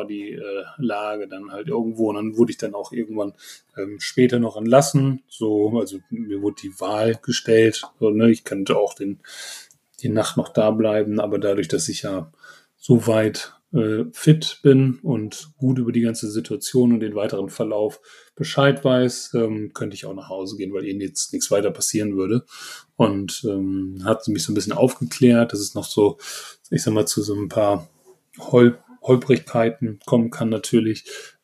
Speaker 4: Lage dann halt irgendwo. Und dann wurde ich dann auch irgendwann später noch entlassen. Also mir wurde die Wahl gestellt. So, ne? Ich könnte auch die Nacht noch da bleiben, aber dadurch, dass ich ja so weit fit bin und gut über die ganze Situation und den weiteren Verlauf Bescheid weiß, könnte ich auch nach Hause gehen, weil ihnen jetzt nichts weiter passieren würde. Und hat mich so ein bisschen aufgeklärt, dass es noch so, ich sag mal, zu so ein paar Holprigkeiten kommen kann natürlich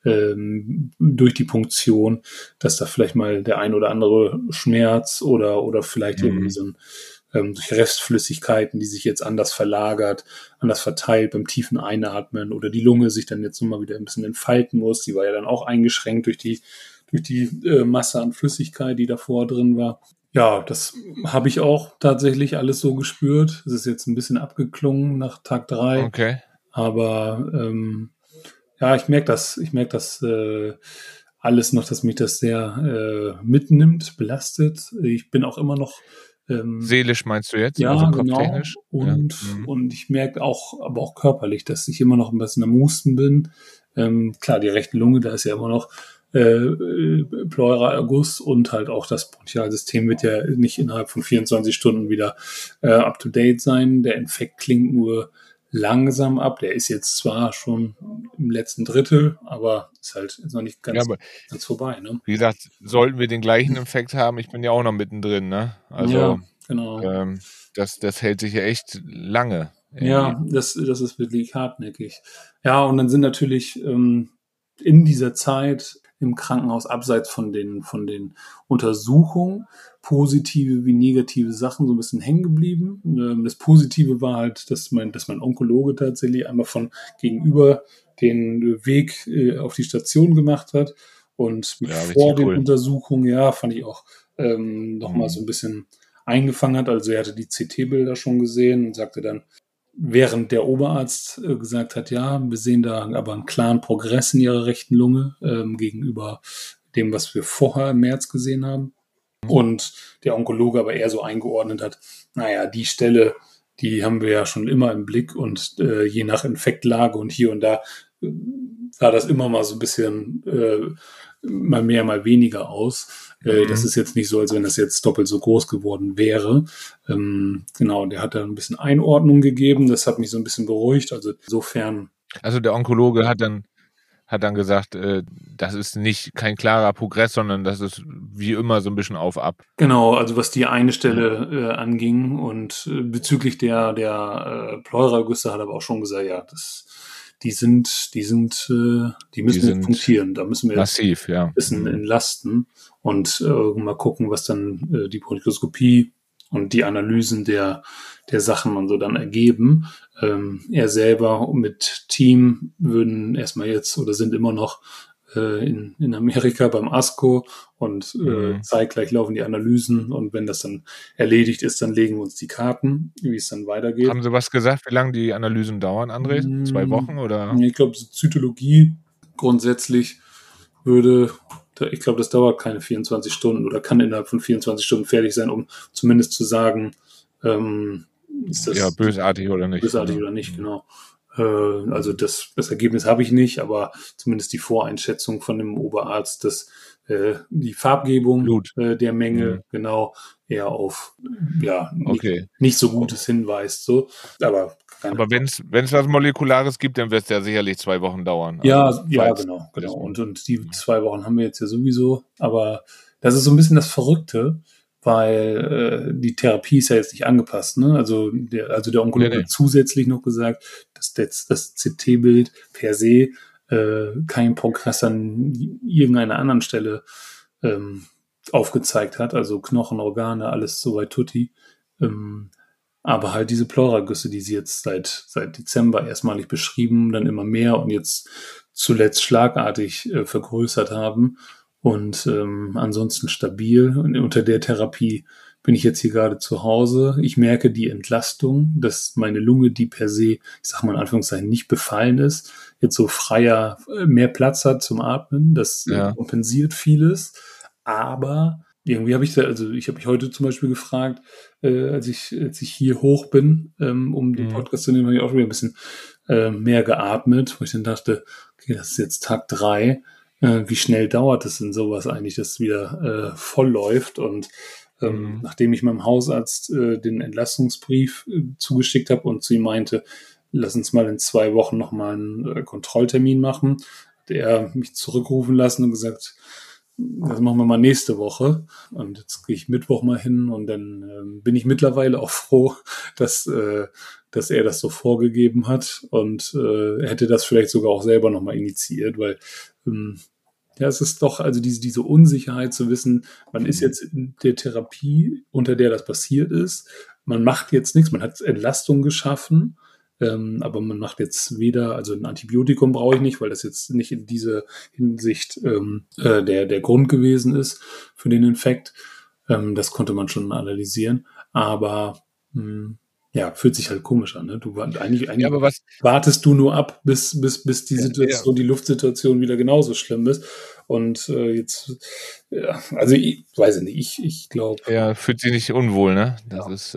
Speaker 4: durch die Punktion, dass da vielleicht mal der ein oder andere Schmerz oder vielleicht irgendwie so ein durch Restflüssigkeiten, die sich jetzt anders verlagert, anders verteilt beim tiefen Einatmen oder die Lunge sich dann jetzt nochmal wieder ein bisschen entfalten muss. Die war ja dann auch eingeschränkt durch die Masse an Flüssigkeit, die davor drin war. Ja, das habe ich auch tatsächlich alles so gespürt. Es ist jetzt ein bisschen abgeklungen nach Tag 3.
Speaker 2: Okay.
Speaker 4: Aber ja, ich merke das alles noch, dass mich das sehr mitnimmt, belastet. Ich bin auch immer noch
Speaker 2: seelisch meinst du jetzt?
Speaker 4: Ja,
Speaker 2: also
Speaker 4: kopftechnisch. Genau. Und ich merke aber auch körperlich, dass ich immer noch ein bisschen am Husten bin. Klar, die rechte Lunge, da ist ja immer noch Pleura Erguss und halt auch das Bronchialsystem wird ja nicht innerhalb von 24 Stunden wieder up to date sein. Der Infekt klingt nur langsam ab. Der ist jetzt zwar schon im letzten Drittel, aber ist halt noch nicht ganz vorbei. Ne?
Speaker 2: Wie gesagt, sollten wir den gleichen Infekt haben, ich bin ja auch noch mittendrin, ne? Also
Speaker 4: ja, genau.
Speaker 2: Das hält sich ja echt lange.
Speaker 4: Ja, das ist wirklich hartnäckig. Ja, und dann sind natürlich in dieser Zeit im Krankenhaus abseits von den Untersuchungen positive wie negative Sachen so ein bisschen hängen geblieben. Das Positive war halt, dass mein Onkologe tatsächlich einmal von gegenüber den Weg auf die Station gemacht hat und vor den Untersuchungen, fand ich auch nochmal so ein bisschen eingefangen hat. Also er hatte die CT-Bilder schon gesehen und sagte dann, während der Oberarzt gesagt hat, ja, wir sehen da aber einen klaren Progress in ihrer rechten Lunge gegenüber dem, was wir vorher im März gesehen haben. Und der Onkologe aber eher so eingeordnet hat, naja, die Stelle, die haben wir ja schon immer im Blick und je nach Infektlage und hier und da sah das immer mal so ein bisschen mal mehr, mal weniger aus. Das ist jetzt nicht so, als wenn das jetzt doppelt so groß geworden wäre. Genau, der hat da ein bisschen Einordnung gegeben. Das hat mich so ein bisschen beruhigt. Also insofern.
Speaker 2: Also der Onkologe hat dann hat dann gesagt, das ist kein klarer Progress, sondern das ist wie immer so ein bisschen auf-ab.
Speaker 4: Genau, also was die eine Stelle anging und bezüglich der Pleuragüsse hat er aber auch schon gesagt, ja, die müssen jetzt punktieren. Da müssen wir
Speaker 2: massiv, ja.
Speaker 4: ein bisschen entlasten und mal gucken, was dann die Bronchoskopie und die Analysen der Sachen und so dann ergeben. Er selber mit Team würden erstmal jetzt oder sind immer noch in Amerika beim ASCO und zeitgleich laufen die Analysen und wenn das dann erledigt ist, dann legen wir uns die Karten, wie es dann weitergeht.
Speaker 2: Haben Sie was gesagt, wie lange die Analysen dauern, André? 2 Wochen oder?
Speaker 4: Ich glaube, Zytologie grundsätzlich ich glaube, das dauert keine 24 Stunden oder kann innerhalb von 24 Stunden fertig sein, um zumindest zu sagen, ist das
Speaker 2: bösartig oder nicht.
Speaker 4: Bösartig oder nicht, genau. Also das Ergebnis habe ich nicht, aber zumindest die Voreinschätzung von dem Oberarzt, dass die Farbgebung der Menge genau eher auf nicht so Gutes hinweist. So. Aber
Speaker 2: wenn es was Molekulares gibt, dann wird es ja sicherlich 2 Wochen dauern.
Speaker 4: Genau. Und die 2 Wochen haben wir jetzt ja sowieso. Aber das ist so ein bisschen das Verrückte, weil die Therapie ist ja jetzt nicht angepasst. Ne? Also der Onkologe hat zusätzlich noch gesagt, dass das CT-Bild per se keinen Progress an irgendeiner anderen Stelle aufgezeigt hat. Also Knochen, Organe, alles soweit tutti. Aber halt diese Pleuragüsse, die sie jetzt seit Dezember erstmalig beschrieben, dann immer mehr und jetzt zuletzt schlagartig vergrößert haben und ansonsten stabil. Und unter der Therapie bin ich jetzt hier gerade zu Hause. Ich merke die Entlastung, dass meine Lunge, die per se, ich sag mal in Anführungszeichen, nicht befallen ist, jetzt so freier, mehr Platz hat zum Atmen. Das kompensiert vieles. Aber irgendwie habe ich mich heute zum Beispiel gefragt, als ich hier hoch bin, um den Podcast zu nehmen, habe ich auch wieder ein bisschen mehr geatmet, wo ich dann dachte, okay, das ist jetzt Tag 3. Wie schnell dauert es denn sowas eigentlich, dass es wieder voll läuft? Und nachdem ich meinem Hausarzt den Entlastungsbrief zugeschickt habe und zu ihm meinte, lass uns mal in 2 Wochen nochmal einen Kontrolltermin machen, hat er mich zurückrufen lassen und gesagt, das machen wir mal nächste Woche. Und jetzt gehe ich Mittwoch mal hin und dann bin ich mittlerweile auch froh, dass er das so vorgegeben hat und hätte das vielleicht sogar auch selber nochmal initiiert, weil es ist doch, also diese Unsicherheit zu wissen, man ist jetzt in der Therapie, unter der das passiert ist, man macht jetzt nichts, man hat Entlastung geschaffen, aber man macht jetzt also ein Antibiotikum brauche ich nicht, weil das jetzt nicht in dieser Hinsicht der Grund gewesen ist für den Infekt. Das konnte man schon analysieren, aber fühlt sich halt komisch an. Ne? Eigentlich
Speaker 2: aber
Speaker 4: wartest du nur ab, bis die Situation, die Luftsituation wieder genauso schlimm ist. Und jetzt, also ich weiß nicht, ich glaube.
Speaker 2: Ja, fühlt sich nicht unwohl, ne? Das ist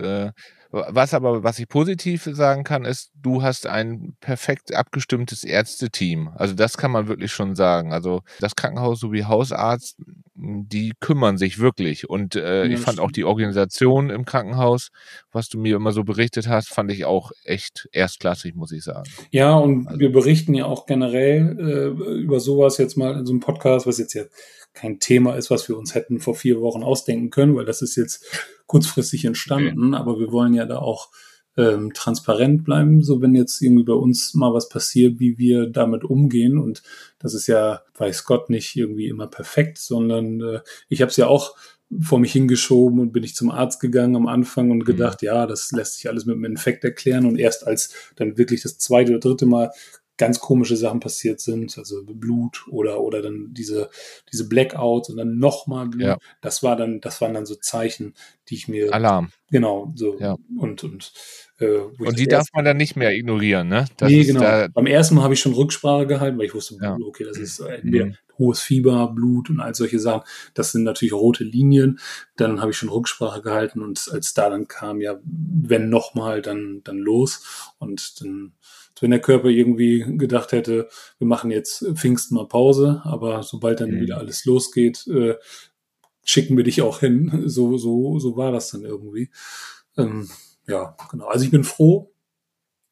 Speaker 2: was ich positiv sagen kann, ist, du hast ein perfekt abgestimmtes Ärzteteam. Also das kann man wirklich schon sagen. Also das Krankenhaus sowie Hausarzt, die kümmern sich wirklich. Und ich fand auch die Organisation im Krankenhaus, was du mir immer so berichtet hast, fand ich auch echt erstklassig, muss ich sagen.
Speaker 4: Ja, und wir berichten ja auch generell über sowas jetzt mal in so einem Podcast, was jetzt ja kein Thema ist, was wir uns hätten vor 4 Wochen ausdenken können, weil das ist jetzt kurzfristig entstanden, aber wir wollen ja da auch transparent bleiben, so wenn jetzt irgendwie bei uns mal was passiert, wie wir damit umgehen, und das ist ja, weiß Gott, nicht irgendwie immer perfekt, sondern ich habe es ja auch vor mich hingeschoben und bin ich zum Arzt gegangen am Anfang und gedacht, ja, das lässt sich alles mit einem Infekt erklären, und erst als dann wirklich das 2. oder 3. Mal ganz komische Sachen passiert sind, also Blut oder dann diese Blackouts und dann nochmal Blut. Ja. Das waren dann so Zeichen, die ich mir...
Speaker 2: Alarm.
Speaker 4: Genau, so.
Speaker 2: Ja.
Speaker 4: Und
Speaker 2: die darf man dann nicht mehr ignorieren, ne?
Speaker 4: Genau. Beim ersten Mal habe ich schon Rücksprache gehalten, weil ich wusste, okay, das ist entweder hohes Fieber, Blut und all solche Sachen. Das sind natürlich rote Linien. Dann habe ich schon Rücksprache gehalten, und als da dann kam, ja, wenn nochmal, dann los. Und dann, wenn der Körper irgendwie gedacht hätte, wir machen jetzt Pfingsten mal Pause, aber sobald dann wieder alles losgeht, schicken wir dich auch hin. So war das dann irgendwie. Ja, genau. Also ich bin froh,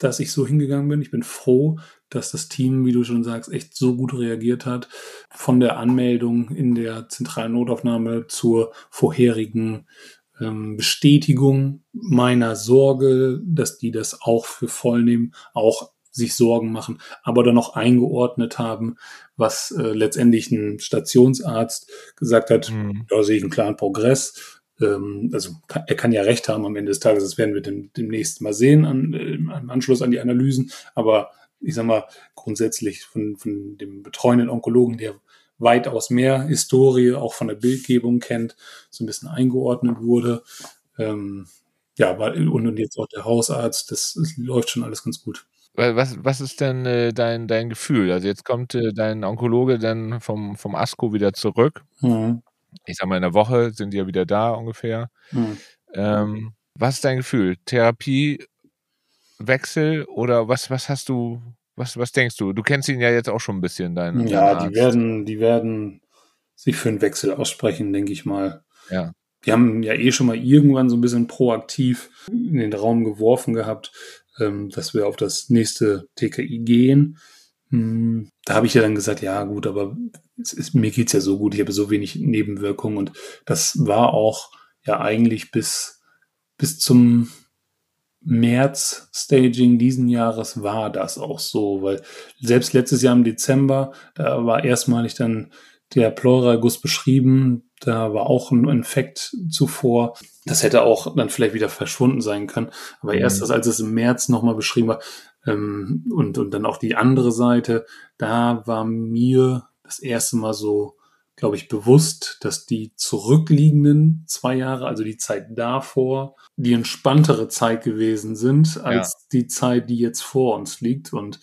Speaker 4: dass ich so hingegangen bin. Ich bin froh, dass das Team, wie du schon sagst, echt so gut reagiert hat. Von der Anmeldung in der zentralen Notaufnahme zur vorherigen Bestätigung meiner Sorge, dass die das auch für voll nehmen, auch sich Sorgen machen, aber dann noch eingeordnet haben, was letztendlich ein Stationsarzt gesagt hat, da sehe ich einen klaren Progress. Also er kann ja recht haben am Ende des Tages, das werden wir demnächst mal sehen im Anschluss an die Analysen, aber ich sag mal, grundsätzlich von dem betreuenden Onkologen, der weitaus mehr Historie auch von der Bildgebung kennt, so ein bisschen eingeordnet wurde. Und jetzt auch der Hausarzt, das läuft schon alles ganz gut.
Speaker 2: Was ist denn dein Gefühl? Also jetzt kommt dein Onkologe dann vom ASCO wieder zurück. Ich sag mal, in der Woche sind die ja wieder da ungefähr. Was ist dein Gefühl? Therapiewechsel oder was hast du, was denkst du? Du kennst ihn ja jetzt auch schon ein bisschen, deinen Arzt.
Speaker 4: Die werden sich für einen Wechsel aussprechen, denke ich mal.
Speaker 2: Ja.
Speaker 4: Die haben ja schon mal irgendwann so ein bisschen proaktiv in den Raum geworfen gehabt, dass wir auf das nächste TKI gehen. Da habe ich ja dann gesagt, ja gut, aber mir geht's ja so gut, ich habe so wenig Nebenwirkungen und das war auch ja eigentlich bis zum März-Staging diesen Jahres war das auch so, weil selbst letztes Jahr im Dezember, da war erstmalig dann der Pleuraguss beschrieben, da war auch ein Infekt zuvor. Das hätte auch dann vielleicht wieder verschwunden sein können. Aber erst als es im März nochmal beschrieben war und dann auch die andere Seite, da war mir das erste Mal so, glaube ich, bewusst, dass die zurückliegenden 2 Jahre, also die Zeit davor, die entspanntere Zeit gewesen sind, als die Zeit, die jetzt vor uns liegt. Und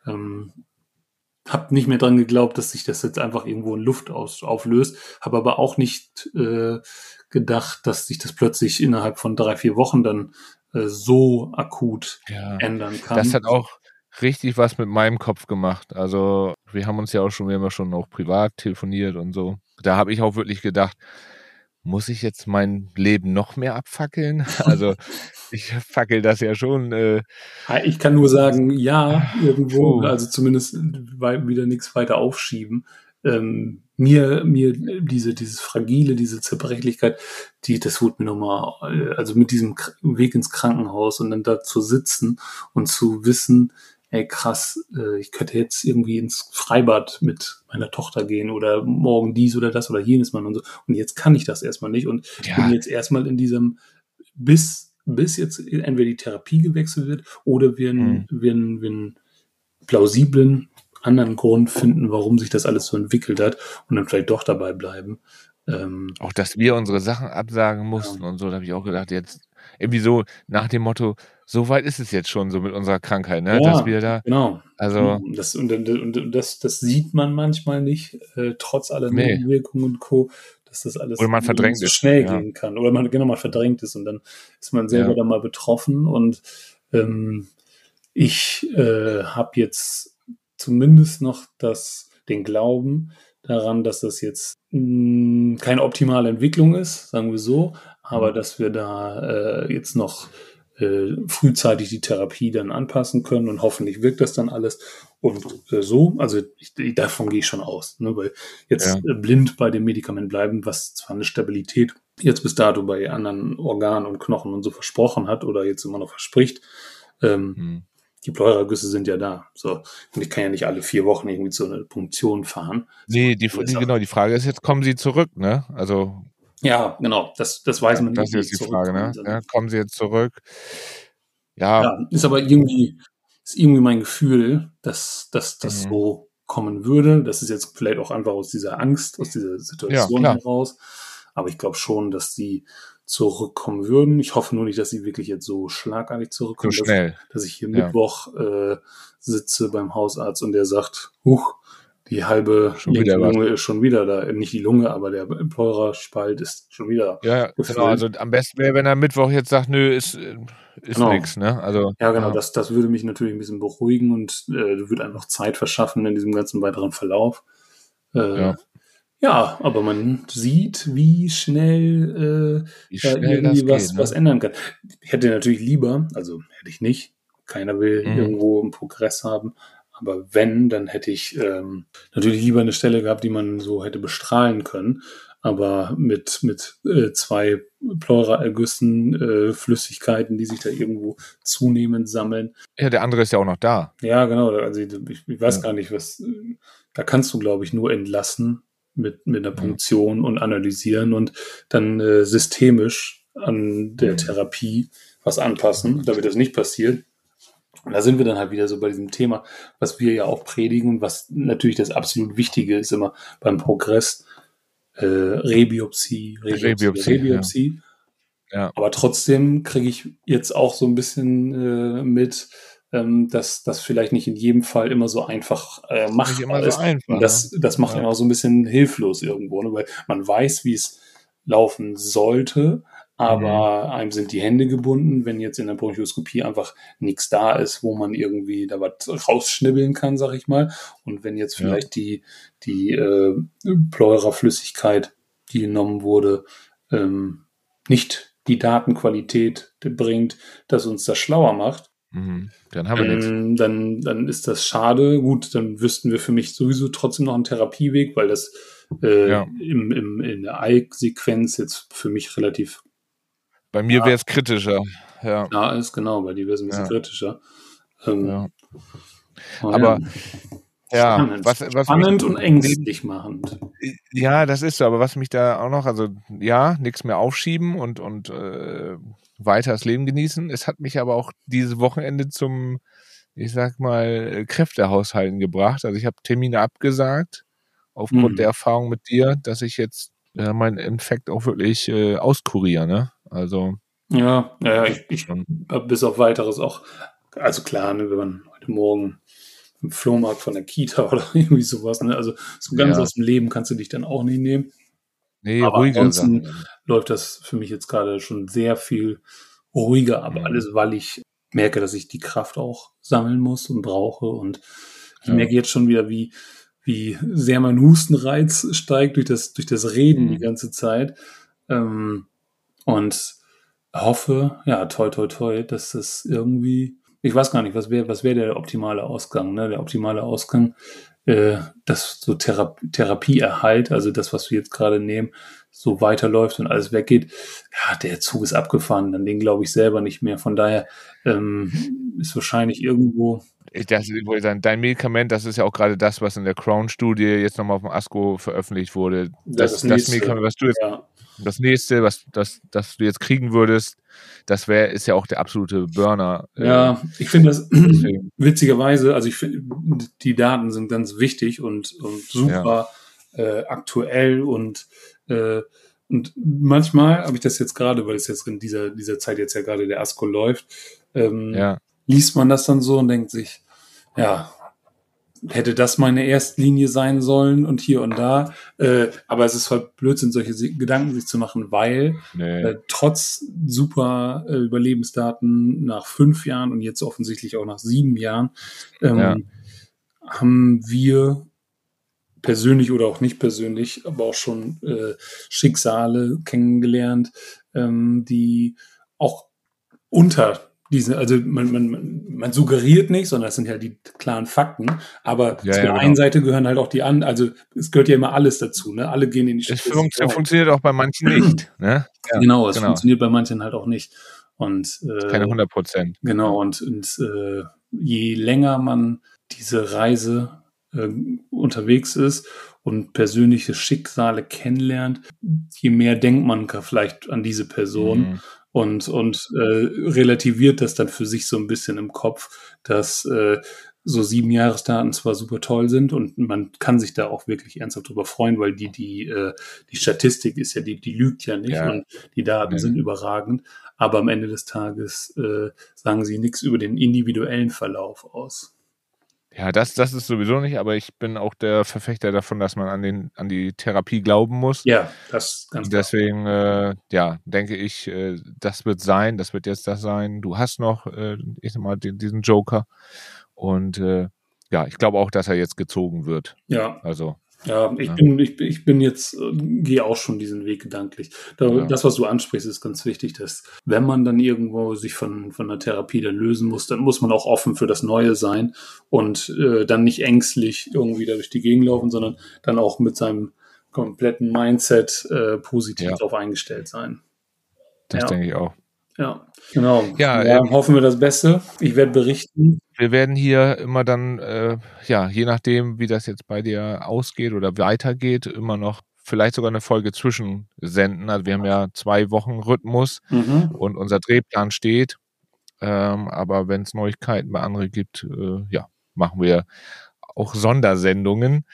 Speaker 4: habe nicht mehr dran geglaubt, dass sich das jetzt einfach irgendwo in Luft auflöst. Habe aber auch nicht gedacht, dass sich das plötzlich innerhalb von 3-4 Wochen dann so akut ändern kann.
Speaker 2: Das hat auch richtig was mit meinem Kopf gemacht. Also wir haben schon auch privat telefoniert und so. Da habe ich auch wirklich gedacht, muss ich jetzt mein Leben noch mehr abfackeln? Also ich fackel das ja schon.
Speaker 4: Ich kann nur sagen, ja, irgendwo, also zumindest wieder nichts weiter aufschieben. Mir dieses Fragile, diese Zerbrechlichkeit, das holt mir nochmal, also mit diesem Weg ins Krankenhaus und dann da zu sitzen und zu wissen, ey krass, ich könnte jetzt irgendwie ins Freibad mit meiner Tochter gehen oder morgen dies oder das oder jenes Mal und so. Und jetzt kann ich das erstmal nicht und bin jetzt erstmal in diesem, bis jetzt entweder die Therapie gewechselt wird oder wir einen plausiblen anderen Grund finden, warum sich das alles so entwickelt hat und dann vielleicht doch dabei bleiben.
Speaker 2: Auch, dass wir unsere Sachen absagen mussten und so, da habe ich auch gedacht, jetzt irgendwie so nach dem Motto, so weit ist es jetzt schon so mit unserer Krankheit, ne? Dass wir da,
Speaker 4: genau.
Speaker 2: Also
Speaker 4: das sieht man manchmal nicht, trotz aller Nebenwirkungen und Co., dass das alles
Speaker 2: oder man verdrängt
Speaker 4: so schnell gehen kann. Oder man verdrängt ist und dann ist man selber dann mal betroffen und ich habe jetzt zumindest noch den Glauben daran, dass das jetzt keine optimale Entwicklung ist, sagen wir so, aber dass wir da jetzt noch frühzeitig die Therapie dann anpassen können und hoffentlich wirkt das dann alles und so, also davon gehe ich schon aus, ne, weil jetzt blind bei dem Medikament bleiben, was zwar eine Stabilität jetzt bis dato bei anderen Organen und Knochen und so versprochen hat oder jetzt immer noch verspricht, die Pleuragüsse sind ja da. So. Und ich kann ja nicht alle 4 Wochen irgendwie zu einer Punktion fahren.
Speaker 2: Nee, die Frage ist jetzt, kommen sie zurück, ne? Also.
Speaker 4: Ja, genau. Das weiß man nicht.
Speaker 2: Das ist die Frage, ne? Ja, kommen sie jetzt zurück?
Speaker 4: Ja, ist aber irgendwie mein Gefühl, dass das so kommen würde. Das ist jetzt vielleicht auch einfach aus dieser Angst, aus dieser Situation heraus. Aber ich glaube schon, dass die zurückkommen würden. Ich hoffe nur nicht, dass sie wirklich jetzt so schlagartig zurückkommen.
Speaker 2: So schnell.
Speaker 4: Dass ich hier Mittwoch sitze beim Hausarzt und der sagt, die halbe Lunge ist schon wieder da. Nicht die Lunge, aber der Pleuraspalt ist schon wieder
Speaker 2: gefüllt. Genau. Also am besten wäre, wenn er Mittwoch jetzt sagt, nö, ist nichts, ne? Also,
Speaker 4: ja, genau. Das würde mich natürlich ein bisschen beruhigen und würde einfach Zeit verschaffen in diesem ganzen weiteren Verlauf. Ja, aber man sieht, wie schnell irgendwie was ändern kann. Ich hätte natürlich lieber, also hätte ich nicht, Keiner will irgendwo einen Progress haben. Aber wenn, dann hätte ich natürlich lieber eine Stelle gehabt, die man so hätte bestrahlen können. Aber mit 2 Pleuraergüssen, Flüssigkeiten, die sich da irgendwo zunehmend sammeln.
Speaker 2: Ja, der andere ist ja auch noch da.
Speaker 4: Ja, genau. Also ich weiß gar nicht, was. Da kannst du, glaube ich, nur entlassen mit einer Punktion und analysieren und dann systemisch an der Therapie was anpassen, damit das nicht passiert. Und da sind wir dann halt wieder so bei diesem Thema, was wir ja auch predigen und was natürlich das absolut Wichtige ist immer beim Progress. Rebiopsie.
Speaker 2: Ja.
Speaker 4: Aber trotzdem kriege ich jetzt auch so ein bisschen mit, dass das vielleicht nicht in jedem Fall immer so einfach machbar ist. Und das macht immer so ein bisschen hilflos irgendwo, ne? Weil man weiß, wie es laufen sollte, aber einem sind die Hände gebunden, wenn jetzt in der Bronchoskopie einfach nichts da ist, wo man irgendwie da was rausschnibbeln kann, sag ich mal. Und wenn jetzt vielleicht die Pleuraflüssigkeit, die genommen wurde, nicht die Datenqualität bringt, dass uns das schlauer macht,
Speaker 2: dann haben wir nichts.
Speaker 4: Dann ist das schade. Gut, dann wüssten wir für mich sowieso trotzdem noch einen Therapieweg, weil das in der Eye-Sequenz jetzt für mich relativ.
Speaker 2: Bei mir wäre es kritischer.
Speaker 4: Ja, ist genau, bei dir wäre es ein bisschen kritischer.
Speaker 2: Aber
Speaker 4: spannend und ängstlich machend.
Speaker 2: Ja, das ist so, aber was mich da auch noch, also nichts mehr aufschieben und weiter das Leben genießen. Es hat mich aber auch dieses Wochenende zum, ich sag mal, Kräftehaushalten gebracht. Also ich habe Termine abgesagt, aufgrund der Erfahrung mit dir, dass ich jetzt meinen Infekt auch wirklich auskuriere, ne? Also.
Speaker 4: Ja, ich bis auf Weiteres auch, also klar, ne, wenn man heute Morgen im Flohmarkt von der Kita oder irgendwie sowas, ne, also so ganz aus dem Leben kannst du dich dann auch nicht nehmen.
Speaker 2: Nee,
Speaker 4: aber
Speaker 2: ruhiger
Speaker 4: ansonsten läuft das für mich jetzt gerade schon sehr viel ruhiger, aber alles, weil ich merke, dass ich die Kraft auch sammeln muss und brauche und ich merke jetzt schon wieder, wie sehr mein Hustenreiz steigt durch das Reden die ganze Zeit. Und hoffe, toi, toi, toi, dass das irgendwie, ich weiß gar nicht, was wäre der optimale Ausgang, ne? Der optimale Ausgang, dass so Therapieerhalt, also das, was wir jetzt gerade nehmen, so weiterläuft und alles weggeht. Ja, der Zug ist abgefahren, an den glaube ich selber nicht mehr. Von daher ist wahrscheinlich irgendwo.
Speaker 2: Dein Medikament, das ist ja auch gerade das, was in der Crohn-Studie jetzt nochmal auf dem ASCO veröffentlicht wurde. Das Medikament, was du jetzt, das nächste, was du jetzt kriegen würdest, ist ja auch der absolute Burner.
Speaker 4: Ja, ich finde das witzigerweise, also ich finde, die Daten sind ganz wichtig und super aktuell und manchmal habe ich das jetzt gerade, weil es jetzt in dieser Zeit jetzt ja gerade der ASCO läuft, liest man das dann so und denkt sich, hätte das meine Erstlinie sein sollen und hier und da. Aber es ist voll Blödsinn, solche Gedanken sich zu machen, weil trotz super Überlebensdaten nach 5 Jahren und jetzt offensichtlich auch nach 7 Jahren haben wir persönlich oder auch nicht persönlich, aber auch schon Schicksale kennengelernt, die auch unter also man suggeriert nicht, sondern das sind ja die klaren Fakten, aber zu der einen Seite gehören halt auch die anderen, also es gehört ja immer alles dazu, ne? Alle gehen in die
Speaker 2: Statistik. Es funktioniert auch bei manchen nicht, ne?
Speaker 4: Ja, genau, es funktioniert bei manchen halt auch nicht. Und
Speaker 2: keine 100%.
Speaker 4: Genau, und je länger man diese Reise unterwegs ist und persönliche Schicksale kennenlernt, je mehr denkt man vielleicht an diese Person und relativiert das dann für sich so ein bisschen im Kopf, dass so 7-Jahresdaten zwar super toll sind und man kann sich da auch wirklich ernsthaft drüber freuen, weil die Statistik ist ja, die lügt ja nicht und die Daten sind überragend, aber am Ende des Tages sagen sie nichts über den individuellen Verlauf aus.
Speaker 2: Ja, das ist sowieso nicht, aber ich bin auch der Verfechter davon, dass man an die Therapie glauben muss.
Speaker 4: Ja, das ganz
Speaker 2: klar. Deswegen, denke ich, das wird jetzt das sein. Du hast noch, ich sag mal, diesen Joker. Und ich glaube auch, dass er jetzt gezogen wird.
Speaker 4: Ja.
Speaker 2: Also.
Speaker 4: Ja, ich bin jetzt, gehe auch schon diesen Weg gedanklich. Das, was du ansprichst, ist ganz wichtig, dass wenn man dann irgendwo sich von der Therapie dann lösen muss, dann muss man auch offen für das Neue sein und dann nicht ängstlich irgendwie da durch die Gegend laufen, sondern dann auch mit seinem kompletten Mindset positiv darauf eingestellt sein.
Speaker 2: Das denke ich auch.
Speaker 4: Ja, genau.
Speaker 2: Ja,
Speaker 4: hoffen wir das Beste. Ich werde berichten.
Speaker 2: Wir werden hier immer dann, je nachdem, wie das jetzt bei dir ausgeht oder weitergeht, immer noch vielleicht sogar eine Folge zwischensenden. Also wir haben ja 2 Wochen Rhythmus und unser Drehplan steht. Aber wenn es Neuigkeiten bei anderen gibt, machen wir auch Sondersendungen.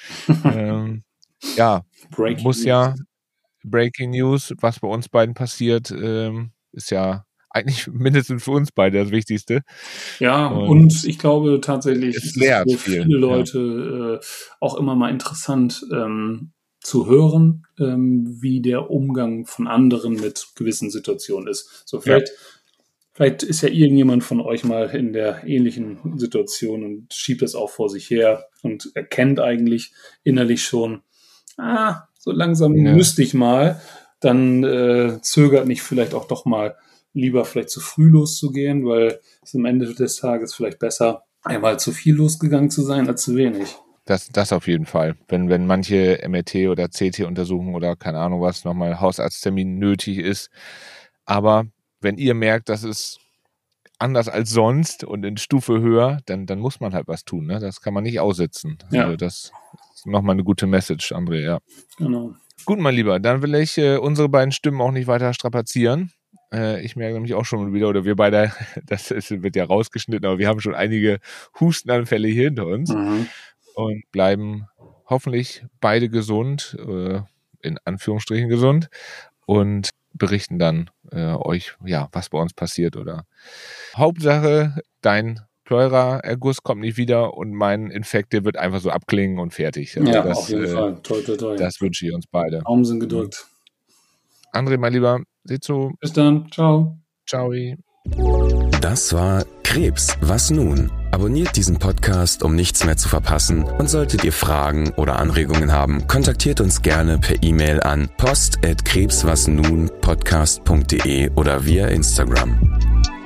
Speaker 2: Breaking News, was bei uns beiden passiert, ist ja eigentlich mindestens für uns beide das Wichtigste.
Speaker 4: Ja, und ich glaube tatsächlich,
Speaker 2: es ist für
Speaker 4: viele Leute auch immer mal interessant zu hören, wie der Umgang von anderen mit gewissen Situationen ist. So vielleicht ist ja irgendjemand von euch mal in der ähnlichen Situation und schiebt das auch vor sich her und erkennt eigentlich innerlich schon, so langsam müsste ich mal, dann zögert nicht vielleicht auch doch mal lieber vielleicht zu früh loszugehen, weil es am Ende des Tages vielleicht besser, einmal zu viel losgegangen zu sein, als zu wenig.
Speaker 2: Das auf jeden Fall. Wenn manche MRT oder CT-Untersuchungen oder keine Ahnung was nochmal Hausarzttermin nötig ist. Aber wenn ihr merkt, das ist anders als sonst und in Stufe höher, dann muss man halt was tun. Ne? Das kann man nicht aussitzen.
Speaker 4: Ja.
Speaker 2: Also das ist nochmal eine gute Message, André. Ja.
Speaker 4: Genau.
Speaker 2: Gut, mein Lieber, dann will ich unsere beiden Stimmen auch nicht weiter strapazieren. Ich merke nämlich auch schon wieder, oder wir beide, wird ja rausgeschnitten, aber wir haben schon einige Hustenanfälle hier hinter uns und bleiben hoffentlich beide gesund, in Anführungsstrichen gesund, und berichten dann euch, was bei uns passiert. Oder Hauptsache, dein Pleura-Erguss kommt nicht wieder und mein Infekt, der wird einfach so abklingen und fertig. Also
Speaker 4: auf jeden Fall. Toi, toi, toi.
Speaker 2: Das wünsche ich uns beide.
Speaker 4: Daumen sind gedrückt.
Speaker 2: André, mein Lieber, seht so.
Speaker 4: Bis dann. Ciao.
Speaker 2: Ciao.
Speaker 1: Das war Krebs, was nun? Abonniert diesen Podcast, um nichts mehr zu verpassen. Und solltet ihr Fragen oder Anregungen haben, kontaktiert uns gerne per E-Mail an post@krebswasnunpodcast.de oder via Instagram.